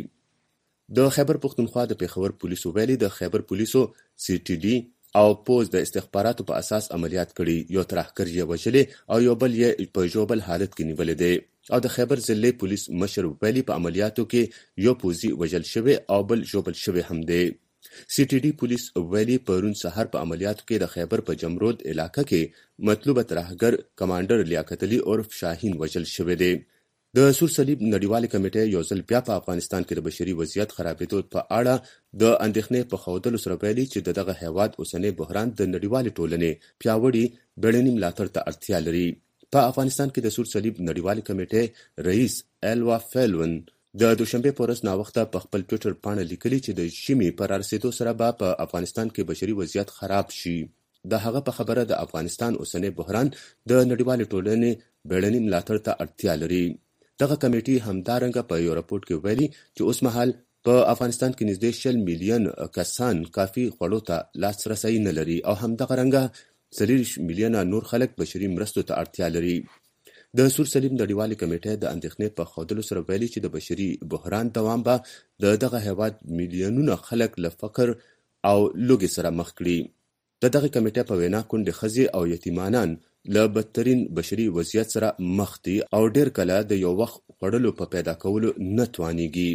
د خیبر پښتونخوا د پیښور پولیسو ویلي د خیبر پولیسو سی ټي ډي او پوز د استخباراتو په اساس عملیات کړي. یو ترهګر یې وژلې او یو بل یې په ژوبل حالت کې نیولې دی. او د خیبر ضلع پولیس مشر ویلي په عملیاتو کې یو پوزي وژل شوی او بل ژوبل شوی هم دی. سی ټي ډي پولیس ویلي پرون سحر په عملیاتو کې د خیبر په جمرود علاقه کې مطلوبه ترهګر کمانډر لیاقت علي عرف شاهین وژل شوی دی. د سور صلیب نړیوالې کمیټې یو ځل بیا په افغانستان کې د بشري وضعیت خرابېدو په اړه د اندېښنې په ښودلو سره ویلي چې د دغه هیواد اوسنی بحران د نړیوالې ټولنې پیاوړي بیړني ملاتړ ته اړتیا لري. په افغانستان کې د سور صلیب نړیوالې کمیټې رئیس ایلوا فیلون د دوشنبه په ورځ ناوخته په خپل ټویټر پاڼه لیکلي چې د ژمي په رارسېدو سره به په افغانستان کې بشري وضعیت خراب شي. د هغه په خبره د افغانستان اوسنی بحران د نړیوالې ټولنې بیړني ملاتړ ته اړتیا لري. دغه کمیټې همدارنګه په یو راپور کې ویلي چې اوس مهال په افغانستان کې نږدې شل میلیون کسان کافي خوړو ته لاسرسی نه لري او همدغه رنګه څلوېښت میلیونه نور خلک بشري مرستو ته اړتیا لري. د سور صلیب نړیوالې کمیټې د اندېښنې په ښودلو سره ویلي چې د بشري بحران دوام به د دغه هیواد میلیونونه خلک له فقر او لوږې سره مخ کړي. د دغه کمیټې په وینا کونډې ښځې او یتیمانان له بدترین بشري وضعیت سره مخ دي او ډیر کله د یو وخت خوړلو په پیدا کولو نه توانیږي.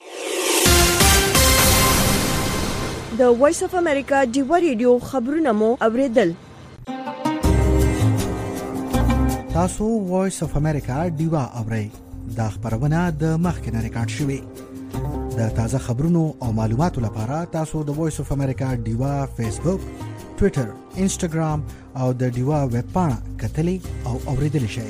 د وایس اف امریکا ډیوا ریډیو خبرونه مو اوریدل. تاسو وایس اف امریکا ډیوا اورئ. دا خبرونه د مخکنه ریکارډ شوې. د تازه خبرونو او معلوماتو لپاره تاسو د وایس اف امریکا ډیوا فیسبوک، ټویټر، انسټاګرام او د ډیوا ویب پاڼه کتلی او اوریدلی شئ.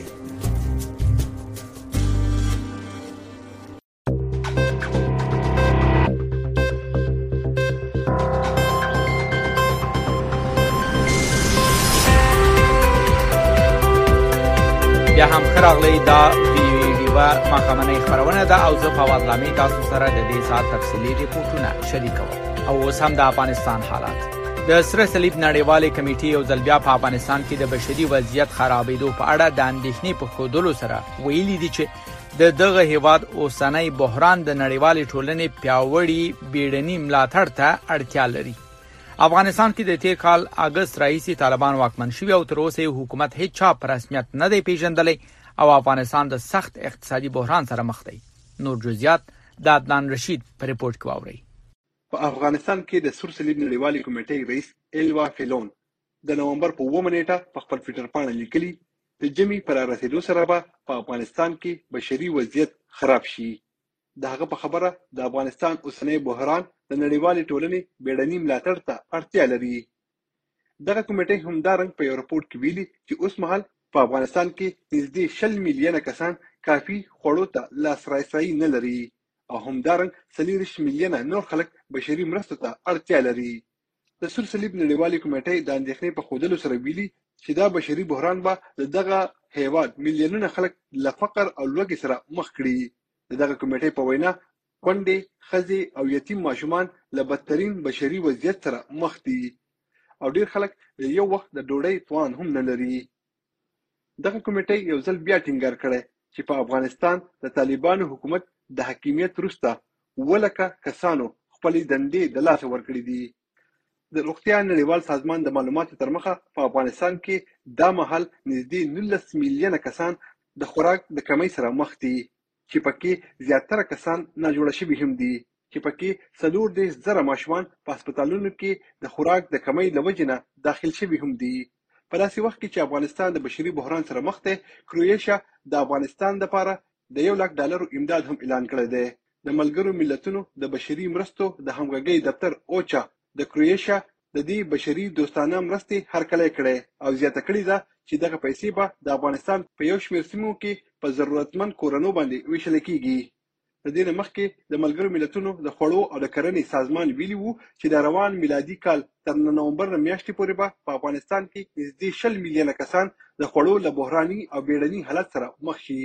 بیا هم خراغلی دا ویډیو مخامنۍ خبرونه ده او زه فواد لامي تاسو سره د دې سات تفصیلي ریپورتونه شریکوم. او اوس هم د افغانستان حالات. د سره صلیب نړیوالې کمیټې یو ځل بیا په افغانستان کې د بشري وضعیت خرابېدو په اړه د اندېښنې په ښودلو سره ویلي دي چې د دغه هیواد اوسنی بحران د نړیوالې ټولنې پیاوړي بیړني ملاتړ ته اړتیا لري. افغانستان کې د تیر کال اگست راهیسې طالبان واکمن شوي او تر اوسه حکومت هیڅ چا په رسمیت نه دی پیژندلی او افغانستان د سخت اقتصادي بحران سره مخ دی. نور جزئیات د عدنان رشید په ریپورت کې واورئ. په افغانستان کې د سور صلیب نړیوالې کمیټې رئیس ایلوا فیلون د نومبر په اوومه نیټه په خپل ټویټر باندې لیکلي د ژمي پر رسیدو سره به په افغانستان کې بشري وضعیت خراب شي. د هغه په خبره د افغانستان اوسنی بحران د نړیوالې ټولنې بیړني ملاتړ ته اړتیا لري. دغه کمیټې همدارنګه په یو راپور کې ویلي چې اوس مهال په افغانستان کې نږدې شل میلیونه کسان کافي خوړو ته لاسرسی نه لري او همدارنګه څلوېښت میلیونه نور خلک بشري مرستو ته اړتیا لري. د سور صلیب نړیوالې کمیټې د اندېښنې په ښودلو سره ویلي چې دا بشري بحران به د دغه هیواد میلیونونه خلک له فقر او لوږې سره مخ کړي. د دغه کمیټې په وینا کونډې، ښځې او یتیم ماشومان له بدترین بشري وضعیت سره مخ دي او ډیر خلک یو وخت د ډوډۍ توان هم نه لري. دغه کمیټې یو ځل بیا ټینګار کړی چې په افغانستان د طالبانو حکومت د حاکمیت وروسته اووه لکه کسانو خپلې دندې د لاسه ورکړې دي. د روغتیا نړیوال سازمان د معلوماتو تر مخه په افغانستان کې دا مهال نږدې نولس میلیونه کسان د خوراک د کمی سره مخ دي چې پکې زیاتره کسان ناجوړه شوي هم دي چې پکې څلور دېرش زره ماشومان په هسپتالونو کې د خوراک د کمی له وجې نه داخل شوي هم دي. په داسې وخت کې چې افغانستان د بشري بحران سره مخ دی، کرویشیا د افغانستان لپاره د یو لک ډالرو امداد هم اعلان کړی دی. د ملګرو ملتونو د بشري مرستو د همغږۍ دفتر اوچا د کرویشیا د دې بشري دوستانه مرستې هرکلی کړی او زیاته کړې ده چې دغه پیسې به د افغانستان په یو شمېر سیمو کې په ضرورتمند کورنو باندې ویشل کېږي. د دې نه مخکې د ملګرو ملتونو د خوړو او د کرنې سازمان ویلي وو چې د روان میلادي کال تر نومبر میاشتې پورې به په افغانستان کې نږدې شل میلیونه کسان د خوړو له بحراني او بیړني حالت سره مخ شي.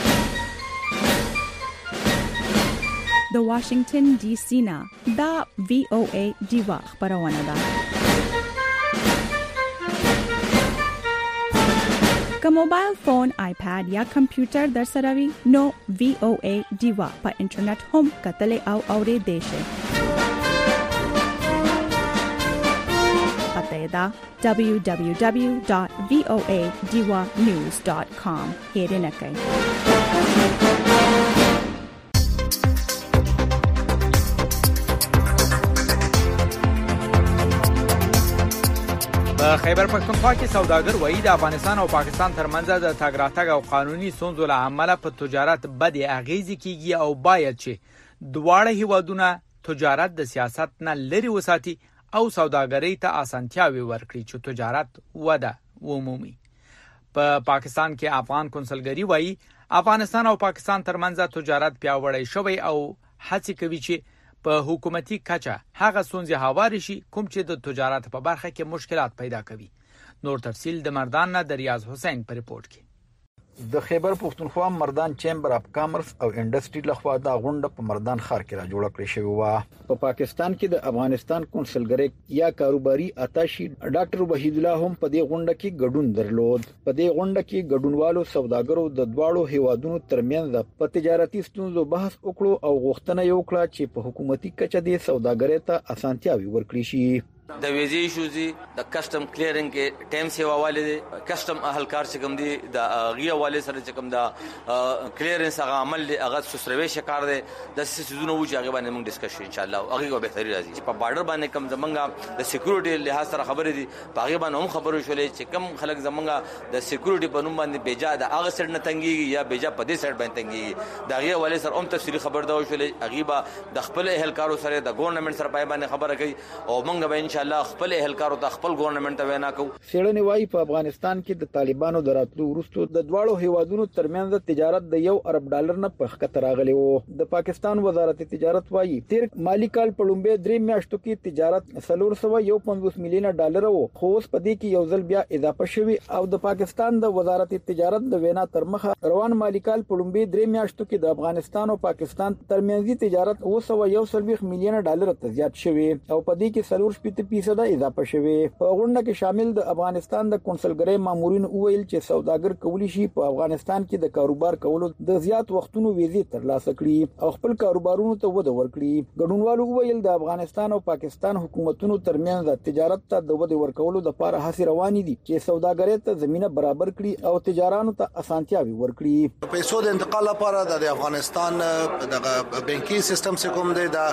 د واشنگټن ډي سي نه دا وی او ای ډیوا خبرونه ده. که موبایل فون، آیپاد یا کمپیوټر در سره وي نو وی او ای ډیوا په انټرنیټ هم کتلې او اورېدې شي. پته دا دبلیو دبلیو دبلیو ډاټ وی او ای ډیوا نیوز ډاټ کام هېره نه کوي. په خیبر پښتونخوا کې سوداګر وایي د افغانستان او پاکستان ترمنځ د تګ راتګ او قانوني ستونزو له امله په تجارت بدې اغیزې کیږي او باید چې دواړه هیوادونه تجارت د سیاست نه لري وساتي او سوداګرۍ ته اسانتیاوي ورکړي چې تجارت وده ومومي. په پا پاکستان کې افغان کنسلګری وایي افغانستان او پاکستان ترمنځ تجارت پیاوړی شوی او هڅه کوي چې په حکومتي کچه هغه ستونزې هواري شي کوم چې د تجارت په برخه کې مشکلات پیدا کوي. نور تفصیل د مردان نه د ریاض حسین په ریپورت کې. د خیبر پښتونخوا مردان چیمبر اف کامرس او انډستری لخوا دا غونډه په مردان ښار کې را جوړ کړې شوې و. په پاکستان کې د افغانستان کنسلګری یا کاروباري اتاشي ډاکټر وحید الله هم په دې غونډه کې ګډون درلود. په دې غونډه کې ګډونوالو سوداګرو د دواړو هیوادونو ترمنځ په تجارتي ستونزو بحث وکړو او غوښتنه یې وکړه چې په حکومتي کچه د سوداګرۍ ته اسانتیاوي ورکړي شي. د ویزې ایشوزي د کسٹم کلیرینګ کې ټیم سیوا والے دي کسٹم اهلکار چې کوم دي د غیا والے سره چې کوم دا کلیرنس هغه عمل دی هغه سوسروي شکار دی د سيزونو وجه هغه باندې موږ ډیسکس ان شاء الله هغه به بهتري راځي چې په بارډر باندې کوم زمونږه د سکیورټي لحاظ سره خبرې دي هغه باندې هم خبرو شولې چې کوم خلک زمونږه د سکیورټي په نوم باندې بیجا د هغه سره نه تنګي یا بیجا په دې سره باندې تنګي دا غیا والے سره هم تفصیلی خبر دا شولې هغه به د خپل اهلکارو سره د ګورنمنت سره پای باندې خبره کوي او موږ به ان شاء الله خپل اهلکارو ته خپل ګورنمنت ته وینا کوو. سیړنی وايي په افغانستان کې د طالبانو دراتلو وروسته د دواړو هیوادونو ترمنځ تجارت د یو ارب ډالر نه په خطر راغلی وو. د پاکستان وزارت تجارت وايي تیر مالی کال په لومبه درې میاشتو کې تجارت څلور سوه یو پنځوس میلیونه ډالر وو خو اوس په دې کې یو ځل بیا اضافه شوی او د پاکستان د وزارت تجارت د وینا تر مخه روان مالی کال په لومبه درې میاشتو کې د افغانستان او پاکستان ترمنځ تجارت اوس سوه یو سلويخ میلیونه ډالر ته زیات شوی او په دې کې څلور شپږ فیصد اضافه شوی. په غونډه کې شامل د افغانستان د کنسلګری مامورین وویل چې سوداګر کولی شي په افغانستان کې د کاروبار کولو د زیات وختونو ویزې ترلاسه کړي او خپل کاروبارونو ته وده ورکړي. ګډونوالو وویل د افغانستان او پاکستان حکومتونو ترمنځ د تجارت ته د وده ورکولو لپاره هڅې روانې دي چې سوداګرۍ ته زمينه برابر کړي او تجارانو ته اسانتیاوي ورکړي. پیسو د انتقال لپاره د افغانستان د بانکي سیستم څخه کوم دی د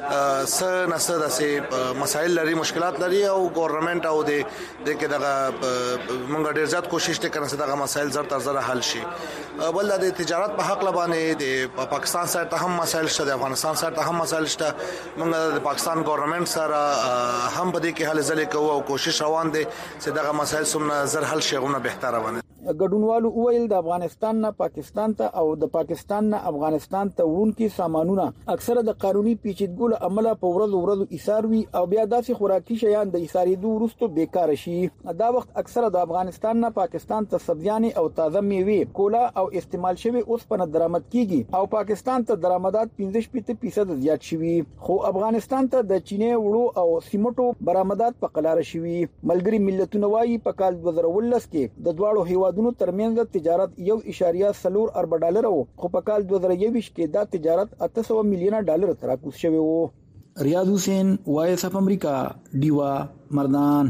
س نسه د مسایل لري مشکلات لري او ګورنمنت او د دغه دغه موږ ډیر زیات کوشش وکړو چې دغه مسایل زر تر زر حل شي. بل د تجارت په حق لبانې د پاکستان سره ته هم مسایل شته د افغانستان سره ته هم مسایل شته. موږ د پاکستان ګورنمنت سره هم په دې کې حل ځلې کوو او کوشش روان دي چې دغه مسایل سم زر حل شي غوونه بهتره ونه. ګډونوالو وویل د افغانستان نه پاکستان ته او د پاکستان نه افغانستان ته ورونکي سامانونه اکثره د قانوني پیچیدګیو له امله په ورځو ورځو ایثار وي او بیا داسې خوراکي شیان د ایثارېدو وروسته بیکاره شي. دا وخت اکثره د افغانستان نه پاکستان ته سبزیانې او تازه میوې، کولا او استعمال شوی اوسپنه درآمد کیږي او پاکستان ته درآمدات پنځه شپږ فیصد زیات شوي، خو افغانستان ته د چینه وړو او سیمټو برآمدات په قلاره شوي. ملګری ملتونه وايي په کال دوه زره ولس کې د دواړو هیوادونو ترمنځ تجارت یو اشاریه څلور ارب ډالر وو، خو په کال دوه زره یوویشت کې دا تجارت اته سوه میلیونه ډالر ته راکوز شوی وو. ریاض حسین، وایس اف امریکا، ډیوا مردان.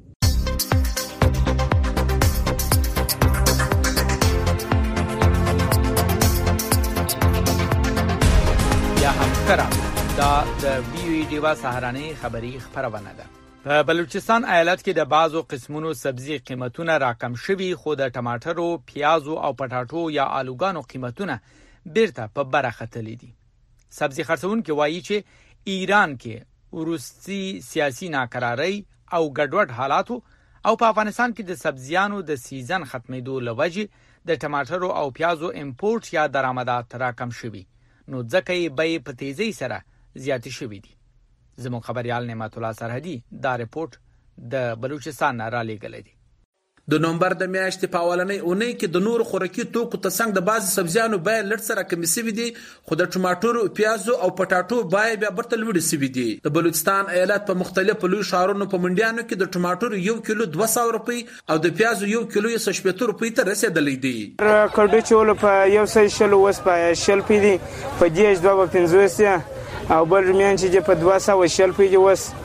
دا د وی وی ډیوا سهارنۍ خبری خبرونه ده. په بلوچستان ایالت کې د بازو قسمونو سبزی قیمتونه راکم شوي، خو د ټماټرو، پیازو او پټاټو یا آلوګانو قیمتونه بیرته په بره ختلي دي. سبزی خرڅونکي وایي چې ایران کې وروستي سیاسي ناکراری او ګډوډ حالاتو او په افغانستان کې د سبزیانو د سیزن ختمېدو لوجې د ټماټرو او پیازو امپورټ یا درآمدات راکم شوي، نو ځکه یې بیې په تیزی سره زیاتې شوي دي. زموږ خبريال نعمت الله سرحدي دا رپورټ د بلوچستان را لېږلی دی. د نومبر د میاشتې په اولنۍ اونۍ کې د نور خوراکي توکو ته څنګ د بعض سبزیانو بیه لږ سره کمې شوي دي، خو د ټماټرو، پیازو او پټاټو بیه بیا برته لوړې شوي دي. د بلوچستان ایالت په مختلفو لوی ښارونو په منډیانو کې د ټماټرو یو کیلو دوه سوه روپۍ او د پیازو یو کیلو یې څه شپېته روپۍ ته رسېدلی دی. کډو چې ولو په یو سل شل اوس په شل پی دي، په دېرش دوه به پنځوس او بل رومیان چې په دوه سوه شل پی دي، اوس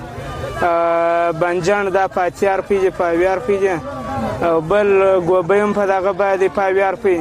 بانجان دا په اتیا روپۍ دي، په اویا روپۍ دي، او بل ګوبۍ هم په دغه باندې په اویا روپۍ،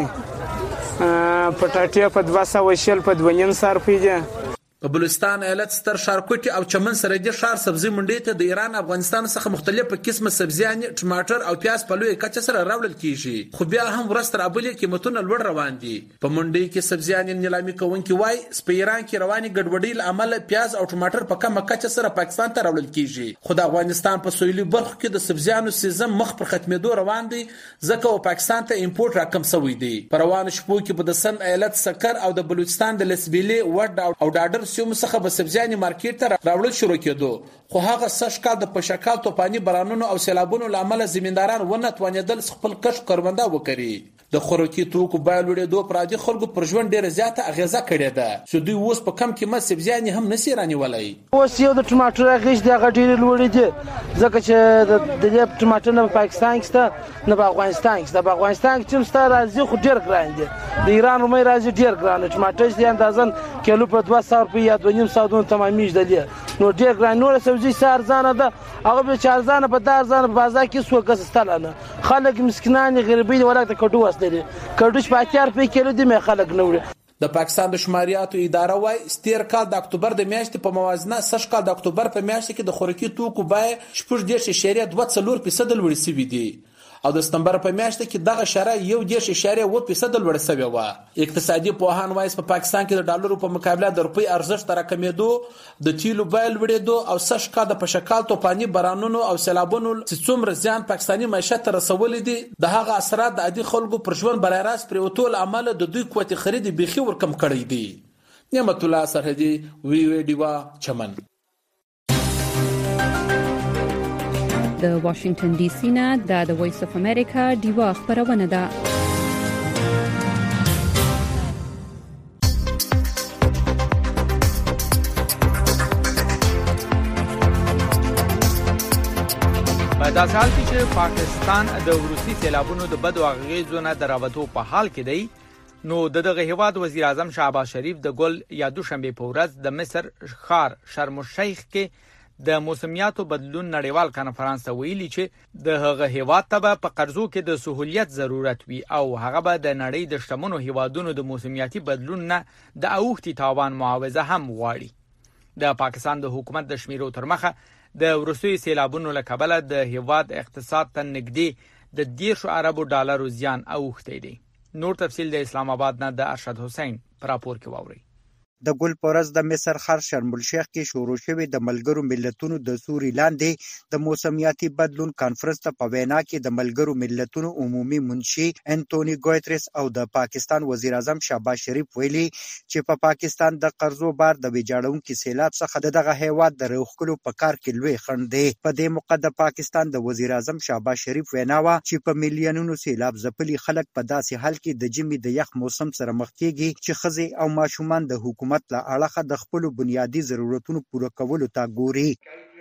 پټاټې په دوه سوه شل په دوه نیم سوه روپۍ دي. په بلوچستان ایالت ستر ښارکوټي او چمن سرحدي ښار سبزي منډۍ ته د ایران افغانستان څخه مختلفه قسمه سبزیانې، ټماټر او پیاز په لویه کچه سره راوړل کیږي، خو بیا هم ورځ تر بلې قیمتونه لوړ روان دي. په منډۍ کې سبزیانې نیلامي کوونکي وایي په ایران کې روانې ګډوډۍ له امله پیاز او ټماټر په کمه کچه سره پاکستان ته راوړل کیږي، خو د افغانستان په سویلي برخو کې د سبزیانو سیزن مخ پر ختمېدو روان دی، ځکه و پاکستان ته امپورټ راکم شوی دی. په روانو شپو کې په د سند ایالت سکر او د بلوچستان د لسبیلې، وډ او ډاډر سیمو څخه به سبزیانې مارکیټ ته راوړل شروع کېدو، خو هغه سږ کال د پشکال توپاني بارانونو او سیلابونو له امله زمینداران ونه توانېدل خپل کښت کروندې وکړي. د خوراکي توکو بیه لوړېدو پر عادي خلکو پر ژوند ډېره زیاته اغېزه کړې ده، چې دوی اوس په کم قیمت سبزیانې هم نشي رانیولی. اوس یو د ټماټر اغېز دی هغه ډېرې لوړې دي، ځکه چې د دې ټماټر نه په پاکستان کې شته نه په افغانستان کې شته. په افغانستان کې چې شته راځي خو ډېر ګران دي، د ایران رومۍ راځي ډېر ګران، ټماټر چې اندازن کیلو په دوه سوه روپۍ یا دوه نیم سوه دونه تمامېږي، نو ډېر ګران. نوره سبزي څه ارزانه ده، هغه به چې ارزانه په دا ارزانه په بازار کې څوک اخیستلی نه. خلک مسکینان غریبۍ دي، ولک د کډو وس لري، کډو چې په اتیا روپۍ کیلو دي، مې خلک نه وړي. د پاکستان د شماریاتو اداره وايي تیر کال د اکتوبر د میاشتې په موازنه سږ کال د اکتوبر په میاشت کې د خوراکي توکو بیه شپږ دېرش اعشاریه دوه څلور فیصده لوړې شوي دي، او د سپتمبر په میاشت کې دغه شرح یو دېرش اعشاریه اووه فیصده لوړه شوې وه. اقتصادي پوهان وایي په پاکستان کې د ډالرو په مقابله د روپۍ ارزښت راکمېدو، د تیلو بیه لوړېدو او سږ کال د پشکال توپاني بارانونو او سیلابونو چې څومره زیان پاکستاني معیشت ته رسولی دي، د هغه اثرات د عادي خلکو پر ژوند براې راست پرېوتو له امله د دوی قوت خرید بیخي ورکم کړی دی. نعمت الله سرحدي، وی وی ډیوا، چمن. د واشنگټن ډي سي نه د وایس اف امریکا ډیوا خبرونه ده. په داسې حال کې چې پاکستان د روسي سیلابونو د بدو اغېزو نه د راوتو په حال کې دی، نو د دغه هیواد وزیر اعظم شهباز شریف د ګل یا دوشنبه په ورځ د مصر ښار شرم الشیخ کې د موسمیاتو بدلون نړیوال کانفرنس ویلي چې د هغه هیواد ته په قرضو کې د سہولیت ضرورت وي او هغه به د نړۍ د شتمنو هیوادونو د موسمیاتي بدلون نه د اوښتي تاوان معاوضه هم غواړي. د پاکستان د حکومت د شمیرو تر مخه د وروستیو سیلابونو له کبله د هیواد اقتصاد ته نږدې د دېرش اربو ډالرو زیان اوښتی دی. نور تفصیل د اسلام آباد نه د ارشد حسین پر راپور کې واوري. د ګل پرز د مصر ښار شرم الشیخ کې شروع شوی د ملګرو ملتونو د سوري لاندې د موسمیاتي بدلون کانفرنس ته په وینا کې د ملګرو ملتونو عمومي منشي انټونی ګوتریس او د پاکستان وزیر اعظم شهباز شریف ویلي چې په پا پاکستان د قرضو بار د ویجاړونکو سیلاب څخه دغه هیواد د روغکلو په کار کې لوی خنډ دی. په دې موقع د پاکستان د وزیر اعظم شهباز شریف وینا وه چې په میلیونونو سیلاب ځپلي خلک په داسې حال کې د ژمي د یخ موسم سره مخ کېږي چې ښځې او ماشومان د حکومت له اړخه د خپلو بنیادي ضرورتونو پوره کولو ته ګوري.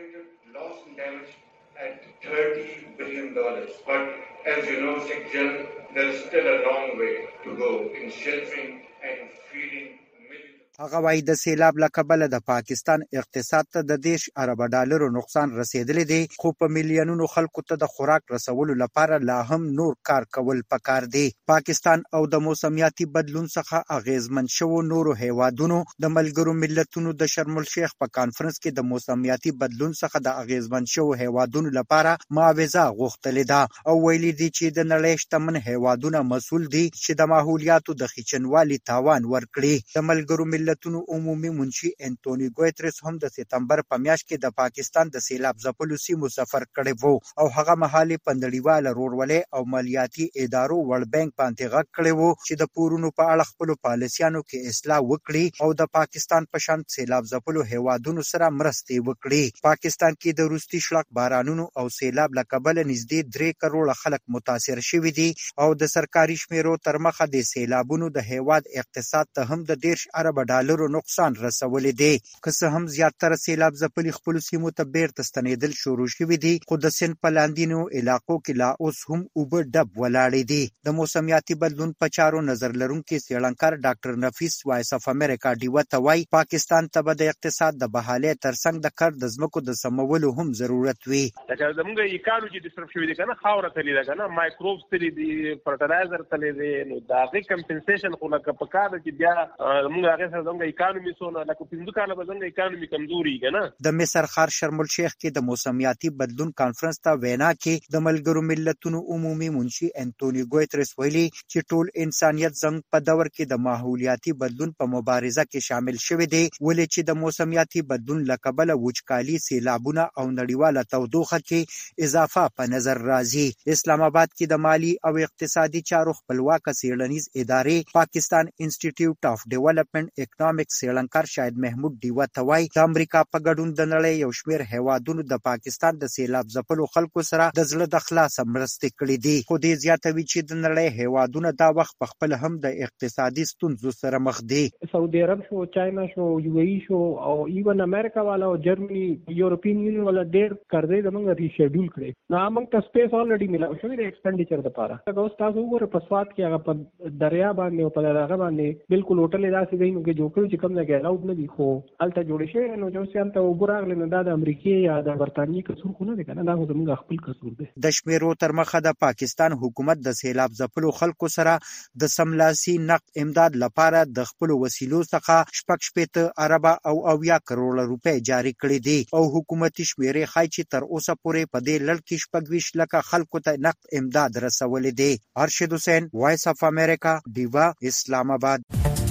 هغه وايي د سیلاب له کبله د پاکستان اقتصاد ته د دیش ارب ډالرو نقصان رسیدلی دی، خو په میلیونونو خلکو ته د خوراک رسولو لپاره لا هم نور کار کول پکار دی. پاکستان او د موسمیاتي بدلون څخه اغیزمن شوو نورو هیوادونو د ملګرو ملتونو د شرم الشیخ په کانفرنس کې د موسمیاتي بدلون څخه د اغیزمن شوو هیوادونو لپاره معاوضه غوښتلې ده او ویلي دي چې د نړۍ شتمن هیوادونه مسؤل دي چې د ماحولیاتو د خچنوالي تاوان ورکړي. د ملګرو ملتونو عمومي منشي انټونی ګوتریس هم د سپتمبر په میاشت کې د پاکستان د سیلاب ځپلو سیمو سفر کړی وو او هغه مهال په نړیواله ورورولۍ او مالیاتي ادارو ورلد بانک باندې غږ کړی وو چې د پورونو په اړه خپلو پالیسیانو کې اصلاح وکړي او د پاکستان په شان سیلاب ځپلو هیوادونو سره مرستې وکړي. پاکستان کې د وروستي شړک بارانونو او سیلاب له کبله نږدې درې کروړه خلک متاثر شوي دي او د سرکاري شمیرو تر مخه د سیلابونو د هیواد اقتصاد ته هم د دیرش ارب ډالرو نقصان رسولی دی. که څه هم زیاتره سیلاب ځپلي خپلو سیمو ته بیرته ستنېدل شروع شوي دي، خو د سیند په لاندینو علاقو کې لا اوس هم اوبه ډب ولاړې دي. د موسمیاتي بدلون په چارو نظر لرونکي څېړنکار ډاکټر نفیس وایس اف امریکا ډیوه ته وایي پاکستان ته به د اقتصاد د بحالۍ ترڅنګ د کار د ځمکو د سمولو هم ضرورت وي. لکه زموږ ایکالوجي ډسټرب شوي دي که نه، خاوره تللې ده که نه، مایکروبس تللي دي، فرټیلایزر تللی دی، نو د هغې کمپنسیشن خو لکه په کار ده چې بیا زموږ هغې سره زموږ اکانومي سونه لکه پنځه کاله به زموږ اکانومي کمزوري که نه. د مصر ښار شرم الشیخ کې د موسمیاتي بدلون کانفرنس ته وینا کې د ملګرو ملتونو عمومي منشي انټونی ګوتریس ویلي چې ټول انسانیت زموږ په دور کې د ماحولیاتي بدلون په مبارزه کې شامل شوی دی، ولې چې د موسمیاتي بدلون له کبله وچکالي، سیلابونه او نړیواله تودوخه کې اضافه په نظر راځي. اسلام آباد کې د مالی او اقتصادي چارو خپلواکه څېړنیز ادارې پاکستان انسټیټیوټ اف ډیولپمنٹ اکنامکس څېړنکار شاهد محمود ډیوه ته وایي د امریکا په ګډون د نړۍ یو شمېر هیوادونو د پاکستان د سیلاب ځپلو خلکو سره د زړه د خلاصه مرستې کړي دي، خو دې زیاتوي چې د نړۍ هیوادونه دا وخت په خپل هم د اقتصادي ستونزو سره مخ دي. سعودي عرب شو، چاینا شو، یو ای شو او ایون امریکا والا او جرمني، یورپین یونین والا ډېر قرضې زموږ ریشیډول کړي. نو موږ ته سپیس الریډي ملاو شوی د ایکسپنډیچر لپاره. هغه اوس تاسو وګورئ په سواد کې هغه په دریا باندې او په هغه باندې بالکل هوټل داسې دی نو کې جوړ کړو چې کوم ځای کې الاؤډ نه دي، خو هلته جوړې شوی نو چې اوس هلته اوبه راغلې نو دا د امریکې یا د برطانیې قصور خو نه دی که نه، دا خو زموږ خپل قصور دی. د شمیرو تر مخه د پاکستان حکومت د سیلاب ځپلو خلکو سره د سملاسي نقد امداد لپاره د خپلو وسیلو څخه شپږ شپېته اربه او اویا کروړه روپۍ جاري کړي دي او حکومتي شمیرې ښایي چې تر اوسه پورې په دې لړ کې شپږ ویشت لکه خلکو ته نقد امداد رسولی دی. ارشد حسین، وایس اف امریکا، ډیوه، اسلام آباد.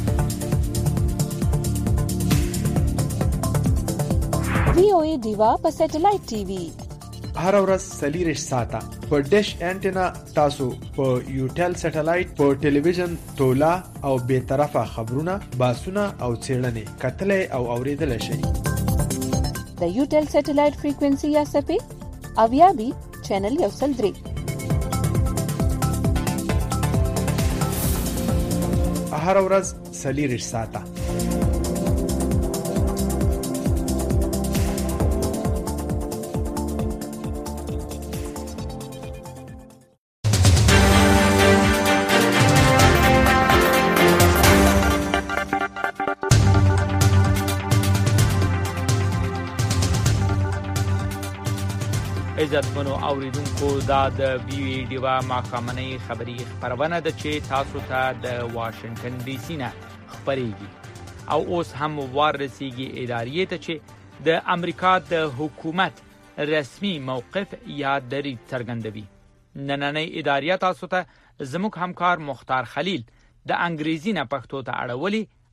وی او ای ډیوا په سټلایټ ټي وي هر ورځ څلېرویشت ساعته په ډش انټینا تاسو په یوټل سټلایټ په ټلویزیون تولا او بې طرفه خبرونه، باسونه او څېړنې کتلی او اوریدلی شئ. د یوټل سټلایټ فریکوئنسي یا څپې اویا بي چینل یو سل درې هر ورځ څلېرویشت ساعته. عزتمنو اوریدونکو، دا د وی وی ډیوا ماښامنۍ خبري خبرونه ده چې تاسو ته د واشنگټن ډي سي نه خبرېږي او اوس هم وار رسیږي ادارې ته چې د امریکا د حکومت رسمي موقف یا دریځ څرګندوي. نننۍ ادارې تاسو ته زموږ همکار مختار خلیل د انګریزي نه پښتو ته اړولي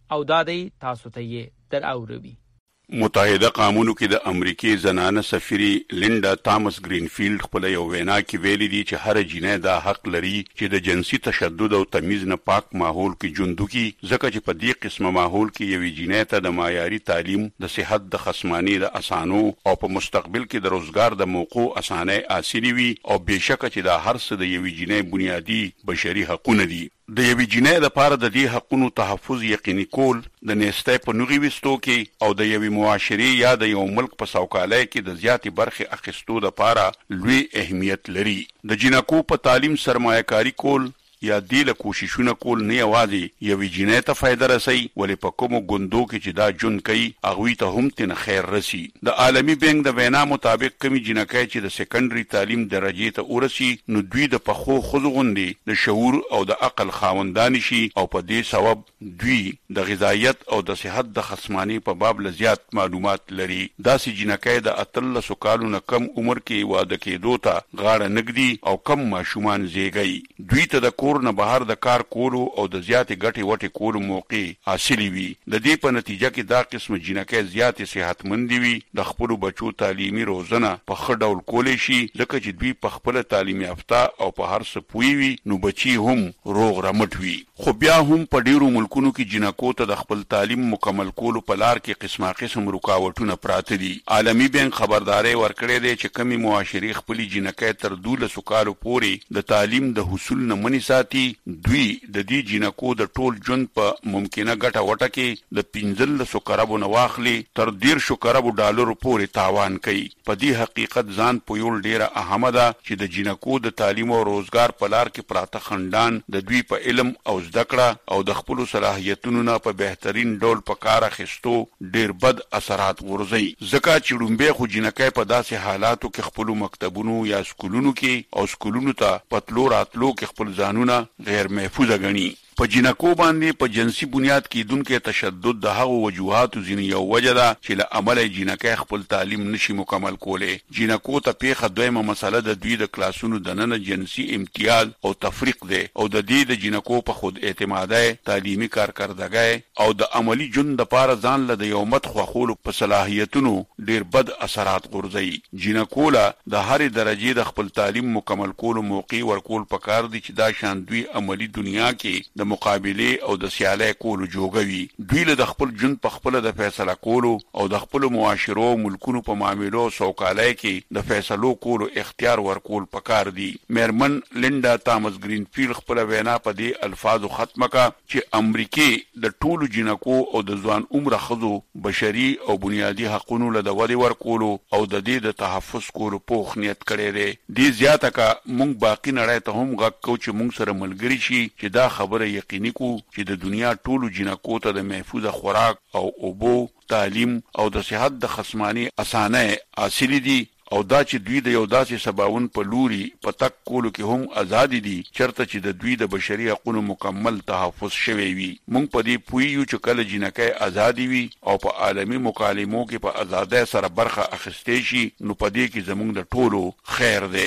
او دادی تاسو ته یې در اوروي. متحده قامونو کې د امریکای زنانه سفیري لینډا تامس گرینفیلډ خپل یو وینا کې ویلي دي چې هر جینۍ دا حق لري چې د جنسي تشدد او تمیز نه پاک ماحول کې ژوند وکړي، ځکه چې په دې قسمه ماحول کې یوې جینۍ ته د معیاري تعلیم، د صحت، د خصماني، د اسانو او په مستقبل کې د روزګار د موقع اسانه حاصلې وي، او بهشکه چې دا هر څه د یوې جینۍ بنیادی بشري حقونه دي. د یوې جینۍ لپاره د دې حقونو تحفظ یقیني کول د نېستۍ په نوغي وستو کې او د یوې معاشري یا د یو ملک په سوکالۍ کې د زیاتې برخې اخیستو لپاره لوی اهمیت لري. د جینکو په تعلیم سرمایه کاری کول یا دې له کوششونه کول نه یوازې یوې جینۍ ته فایده رسي، ولې په کومو ګوندو کې چې دا ژوند کوي هغوی ته هم ترې خیر رسي. د عالمي بانک د وینا مطابق کمې جینکۍ چې د سیکنډري تعلیم درجې ته ورسي، نو دوی د پخو ښځو غوندې د شعور او د عقل خاوندان شي، او په دې سبب دوی د غذایت او د صحت د خصماني په باب له زیات معلومات لري. داسې جینکۍ د اتلسو کالو نه کم عمر کې واده کېدو ته غاړه نږدي او کم ماشومان زیږوي. دوی ته د کور نه بهر د کار کولو او د زیاتې ګټې وټې کولو موقع حاصلې وي. د دې په نتیجه کې دا قسم جینکۍ زیاتې صحتمندې وي، د خپلو بچو تعلیمي روزنه په ښه ډول کولی شي، ځکه چې دوی په خپله تعلیم یافته او په هر څه پوهې وي، نو بچي هم روغ رمټ وي. خو بیا هم په ډیرو ملکونو کې جینکو ته د خپل تعلیم مکمل کولو په لار کې قسمه قسم رکاوټونه پراته دي. عالمي بانک خبرداری ورکړی دی چې کمې معاشرې خپلې جینکۍ تر دولسو کالو پورې د تعلیم د حصول نه منې ساتي، دوی د دې جینکو د ټول ژوند په ممکنه ګټه وټه کې د پنځلسو کربو نه واخلي تر دیرشو کربو ډالرو پورې تاوان کوي. په دې حقیقت ځان پویول ډیره اهمه ده چې د جینکو د تعلیم او روزګار په لار کې پراته خنډان د دوی په علم او زده کړه او د خپلو صلاحیتونو نه په بهترین ډول په کار اخیستو ډیر بد اثرات غورځوي. ځکه چې لومبۍ خو جینکۍ په داسې حالاتو کې خپلو مکتبونو یا سکولونو کې او سکولونو ته په تلو راتلو کې خپل ځانونه غیر محفوظه غني. په جینکو باندې په جنسي بنیاد کېدونکي تشدد د هغو وجوهاتو ځینې یو وجه ده چې له امله جینکۍ خپل تعلیم نشي مکمل کولی. جینکو ته پیښه دویمه مسله د دوی د کلاسونو دننه جنسي امتیاز او تفریق دی، او د دې د جینکو په خود اعتمادۍ، تعلیمي کارکردګۍ او د عملی ژوند دپاره ځان له د یو مت خوښولو په صلاحیتونو ډیر بد اثرات غورځوي. جینکو له د هرې درجې د خپل تعلیم مکمل کولو موقع ورکول پکار دي چې دا شان دوی عملی دنیا کې د مقابله او د سیالۍ کولو جوګوي. دوی له د خپل ژوند په خپله د فیصله کولو او د خپلو معاشرو ملکونو په معاملو سوکالۍ کې د فیصلو کولو اختیار ورکول پکار دي. میرمن لینډا تامس گرینفیلډ خپله وینا په دې الفاظو ختمه کړه چې امریکې د ټولو جینکو او د ځوان عمره ښځو بشري او بنیادي حقونو له د ودې ورکولو او د دې د تحفظ کولو پوخ نیت کړی دی. دې زیاته کړه موږ باقي نړۍ ته هم غږ کوو چې موږ سره ملګري شي چې دا خبره یقیني کو چې د دنیا ټولو جینکو ته د محفوظه خوراک او اوبو، تعلیم او د صحت د خصماني اسانه حاصلې دي، او دا چې دوی د یو داسې سباون په لوري په تک کولو کې هم ازادي دي چرته چې د دوی د بشري حقونو مکمل تحفظ شوی وي. موږ په دې پوهیږو چې کله جینکۍ ازادي وي او په عالمي مکالمو کې په ازادۍ سره برخه اخیستی شي، نو په دې کې زموږ د ټولو خیر دی.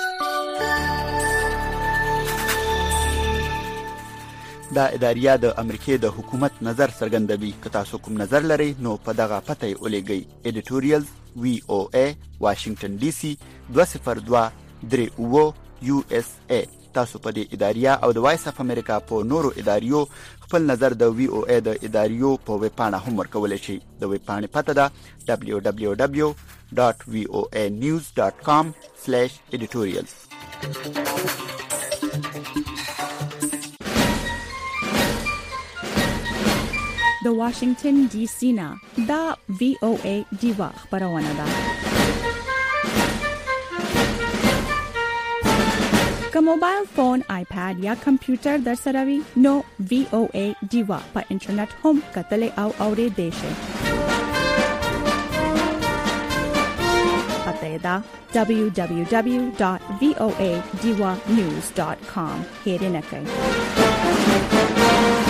دا اداریه د امریکای د حکومت نظر څرګندوي. که تاسو کوم نظر لرئ نو په دغه پته یې ولیږئ. ایډیټوریال وی او ای واشنگټن ډي سي دوه صفر دوه درې اووه یو اس ای. تاسو په دې اداریه او د وایس اف امریکا په نورو اداریو خپل نظر د وی او ای د اداریو په ویب پاڼه هم ورکولی شئ. د ویب پاڼې پته ده دبلیو دبلیو دبلیو ډاټ وی او ای نیوز ډاټ کام سلیش ایډیټوریالز. د واشنگټن ډي سي نه دا وی او ای ډیوا خبرونه ده. که موبایل فون، آیپاد یا کمپیوټر در سره وي نو وی او ای ډیوا په انټرنیټ هم کتلی او اوریدلی شئ. پته یې ده دبلیو دبلیو دبلیو ډاټ وی او ای ډیوا نیوز ډاټ کام. هیرې نه کوئ.